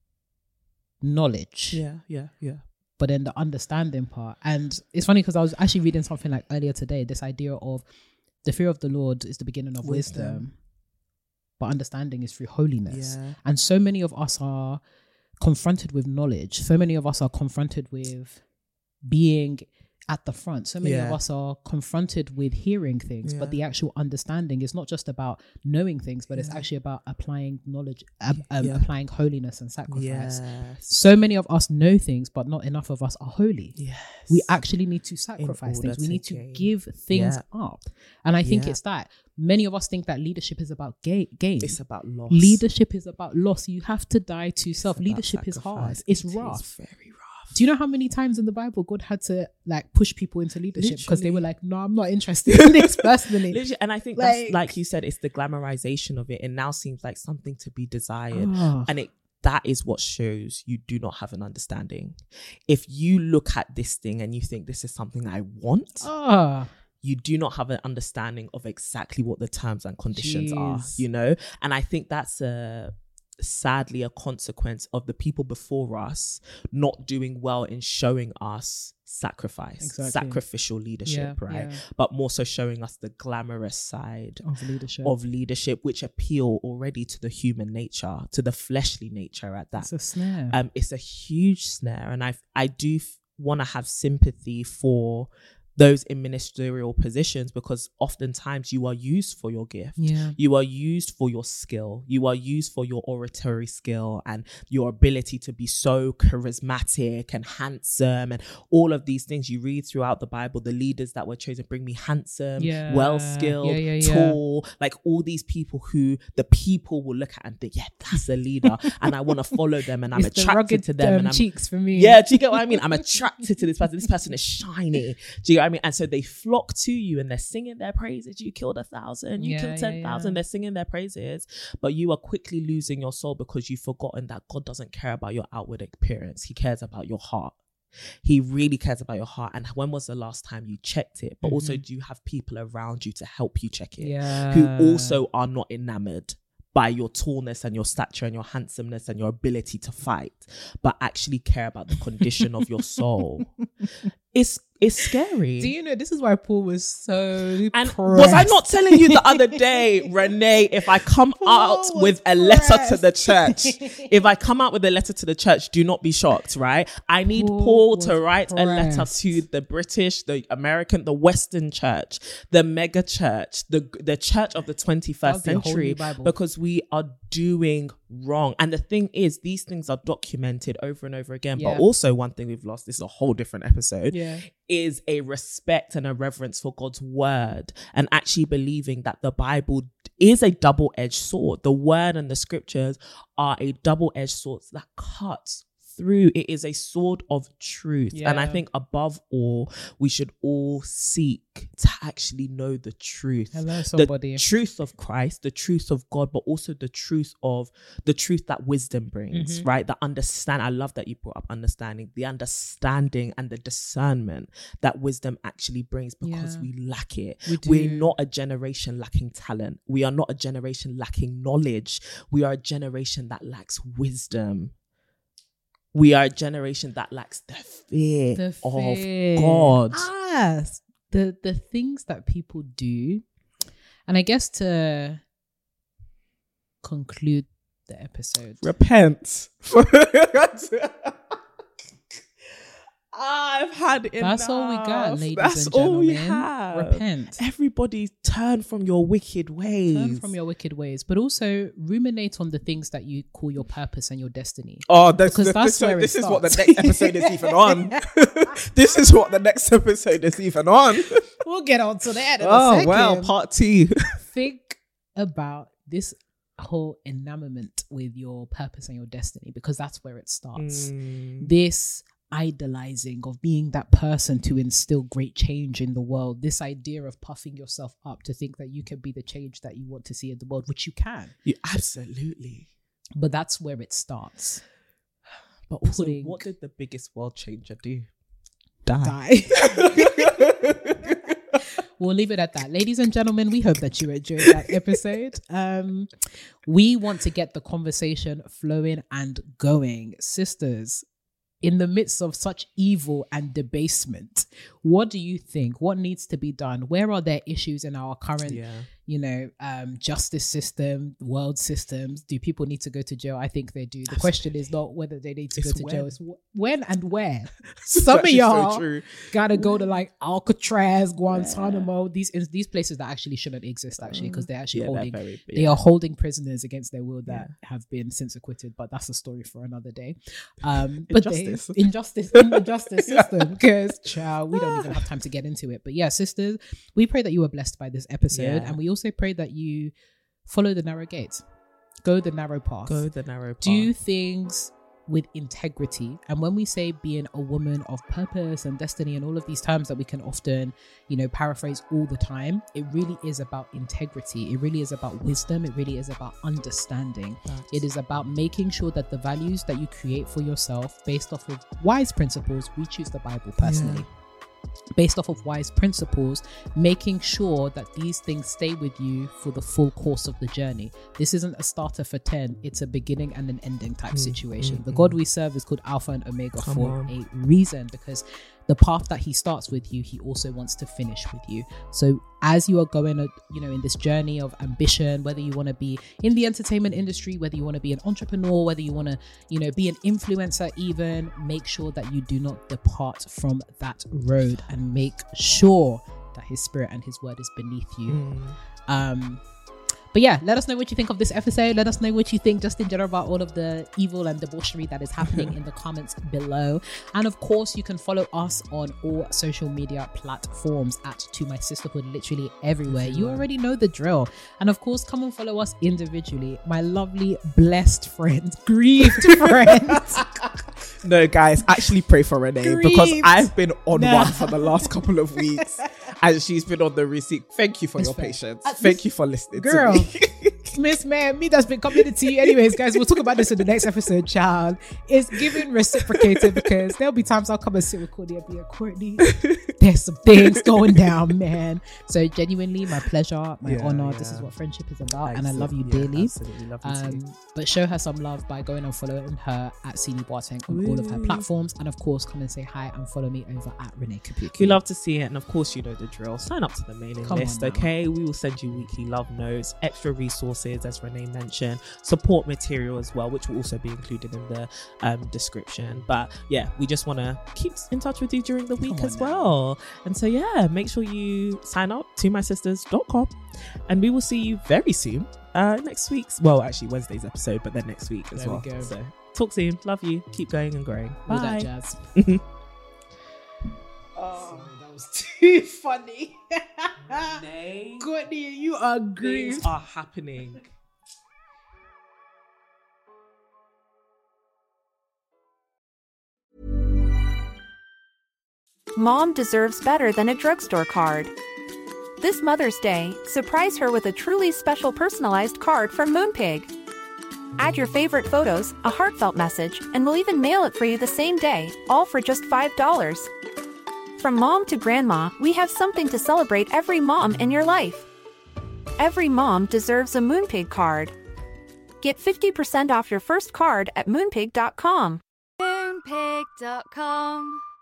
knowledge,
Yeah. Yeah. Yeah.
but then the understanding part. And it's funny because I was actually reading something like earlier today, this idea of the fear of the Lord is the beginning of wisdom,
Wisdom.
but understanding is through holiness.
Yeah.
And so many of us are confronted with knowledge. So many of us are confronted with being at the front. So many of
Yeah.
us are confronted with hearing things,
Yeah.
but the actual understanding is not just about knowing things, but it's
Yeah.
actually about applying knowledge, um, um,
Yeah.
applying holiness and sacrifice.
Yes.
So many of us know things, but not enough of us are holy.
Yes.
We actually need to sacrifice
order
things. We
to
need to
gain.
give things
Yeah.
up. And I think
Yeah.
it's that. Many of us think that leadership is about ga- gain.
It's about loss.
Leadership is about loss. You have to die to
It's
self.
about
Leadership is hard.
sacrifice.
It's
It is
rough.
very rough.
Do you know how many times in the Bible God had to like push people into leadership because they were
Literally.
like, no, I'm not interested in this personally.
Literally, and I think
Like-
that's like you said, it's the glamorization of it. It now seems like something to be desired.
Ah.
And it that is what shows you do not have an understanding. If you look at this thing and you think this is something I want,
Ah.
you do not have an understanding of exactly what the terms and conditions are,
Jeez.
you know? And I think that's a sadly a consequence of the people before us not doing well in showing us sacrifice,
Exactly.
sacrificial leadership,
Yeah,
right?
yeah.
But more so showing us the glamorous side
Of leadership.
of leadership, which appeal already to the human nature, to the fleshly nature at that.
It's a snare.
Um, it's a huge snare, and I I do f- want to have sympathy for those in ministerial positions, because oftentimes you are used for your gift.
Yeah.
You are used for your skill. You are used for your oratory skill and your ability to be so charismatic and handsome and all of these things you read throughout the Bible. The leaders that were chosen bring me handsome,
Yeah.
well-skilled,
Yeah, yeah, yeah.
tall, like all these people who the people will look at and think, yeah, that's a leader. And I want to follow them and I'm
It's the
attracted
rugged,
to them.
um,
and I'm
cheeks for me.
yeah, do you get what I mean? I'm attracted to this person. This person is shiny. Do you get what I mean? And so they flock to you and they're singing their praises. You killed a thousand, you
Yeah,
killed
yeah,
ten thousand.
yeah.
They're singing their praises, but you are quickly losing your soul because you've forgotten that God doesn't care about your outward appearance. He cares about your heart. He really cares about your heart. And when was the last time you checked it? But also, do you have people around you to help you check it?
Yeah.
Who also are not enamored by your tallness and your stature and your handsomeness and your ability to fight, but actually care about the condition of your soul. It's it's scary.
Do you know this is why Paul was so
And was I not telling you the other day, Renee, if I come out
was
with a letter to the
pressed.
church, if I come out with a letter to the church, do not be shocked, right? I need
Paul
Paul to
was
write a letter
pressed.
to the British, the American, the Western church, the mega church, the the church of the twenty-first
That would be a whole
century,
new Bible.
because we are doing wrong. And the thing is, these things are documented over and over again.
Yeah.
But also one thing we've lost, this is a whole different episode,
Yeah.
is a respect and a reverence for God's word, and actually believing that the Bible is a double-edged sword. The word and the scriptures are a double-edged sword that cuts through. It is a sword of truth.
Yeah.
And I think above all, we should all seek to actually know the truth.
Hello, somebody.
The truth of Christ, the truth of God, but also the truth of the truth that wisdom brings,
Mm-hmm.
right? The understand. I love that you brought up understanding, the understanding and the discernment that wisdom actually brings, because
Yeah.
we lack it.
We do.
We're not a generation lacking talent. We are not a generation lacking knowledge. We are a generation that lacks wisdom. We are a generation that lacks the fear,
The fear.
of God.
Ah, the the things that people do, and I guess to conclude the episode,
Repent. I've had enough.
that's all we got, ladies
That's
and
all
gentlemen.
we have.
Repent.
Everybody turn from your wicked ways.
Turn from your wicked ways, but also ruminate on the things that you call your purpose and your destiny.
Oh, that's,
Because
the,
that's
this,
where it
this is what the
starts.
next episode is even on. This is what the next episode is even on.
We'll get on to that in a
Oh,
second.
well, part two.
Think about this whole enamorment with your purpose and your destiny, because that's where it starts.
Mm.
This idolizing of being that person to instill great change in the world, this idea of puffing yourself up to think that you can be the change that you want to see in the world, which you can,
You, absolutely.
but that's where it starts.
But also,
Putting-
what did the biggest world changer do? Die.
Die. We'll leave it at that. Ladies and gentlemen, we hope that you enjoyed that episode. Um, we want to get the conversation flowing and going. Sisters, in the midst of such evil and debasement, what do you think? What needs to be done? Where are there issues in our current,
Yeah.
you know, um, justice system, world systems? Do people need to go to jail? I think they do. The question is not whether they need to
It's
go to jail.
when.
It's wh- when and where.
It's
Some of
actually so
y'all
true.
gotta go to like Alcatraz, Guantanamo, these these places that actually shouldn't exist, actually, because they're actually
Yeah, they're
holding
very big.
they are holding prisoners against their will that have been since acquitted, but that's a story for another day. Um, but they,
Injustice.
injustice in the justice system, because child, we don't even have time to get into it. But yeah, sisters, we pray that you were blessed by this episode,
Yeah.
and we also pray that you follow the narrow gate, go the narrow path,
Go the narrow path.
do things with integrity. And when we say being a woman of purpose and destiny and all of these terms that we can often, you know, paraphrase all the time, it really is about integrity. It really is about wisdom. It really is about understanding.
That's-
It is about making sure that the values that you create for yourself based off of wise principles, we choose the Bible personally. Based off of wise principles, making sure that these things stay with you for the full course of the journey. This isn't a starter for ten, it's a beginning and an ending type situation. The God we serve is called Alpha and Omega
Come
for
on.
a reason, because the path that he starts with you, he also wants to finish with you. So as you are going, uh, you know, in this journey of ambition, whether you want to be in the entertainment industry, whether you want to be an entrepreneur, whether you want to, you know, be an influencer, even, make sure that you do not depart from that road, and make sure that his spirit and his word is beneath you.
Mm.
Um, But yeah, let us know what you think of this episode. Let us know what you think just in general about all of the evil and debauchery that is happening in the comments below. And of course, you can follow us on all social media platforms at To My Sisterhood, literally everywhere. You already know the drill. And of course, come and follow us individually. My lovely, blessed friends, grieved friends.
No, guys, actually pray for Renee, because
Grieved.
I've been on
No.
one for the last couple of weeks and she's been on the receipt. Thank you for
It's
your
fair.
patience.
Uh,
Thank
this-
you for listening
Girl.
to me.
Miss Man, me that's been coming to you. Anyways, guys, we'll talk about this in the next episode, child. It's giving reciprocated, because there'll be times I'll come and sit with Courtney and be like, Courtney, there's some things going down, man. So genuinely, my pleasure, my
Yeah,
honor. This
yeah.
is what friendship is about, and I love you
Yeah,
dearly.
Absolutely, love you
Um,
too.
but show her some love by going and following her at C D Boateng on all of her
Woo.
platforms, and of course, come and say hi and follow me over at Renee Kapuki.
We love to see it, and of course, you know the drill. Sign up to the mailing
Come on
list,
now.
okay? We will send you weekly love notes, extra resources, as Renee mentioned, support material as well, which will also be included in the um, description. But yeah, we just want to keep in touch with you during the week
on
as
now.
well. And so yeah, make sure you sign up to my sisters dot com, and we will see you very soon uh, next week's, well, actually Wednesday's episode, but then next week as
There we
well.
go.
So talk soon. Love you. Keep going and growing.
All
Bye.
that jazz. Oh, that was too funny.
Nay,
Courtney, you are
things
grieved.
are happening.
Mom deserves better than a drugstore card. This Mother's Day, surprise her with a truly special personalized card from Moonpig. Add your favorite photos, a heartfelt message, and we'll even mail it for you the same day, all for just five dollars. From mom to grandma, we have something to celebrate every mom in your life. Every mom deserves a Moonpig card. Get fifty percent off your first card at moonpig dot com.
Moonpig dot com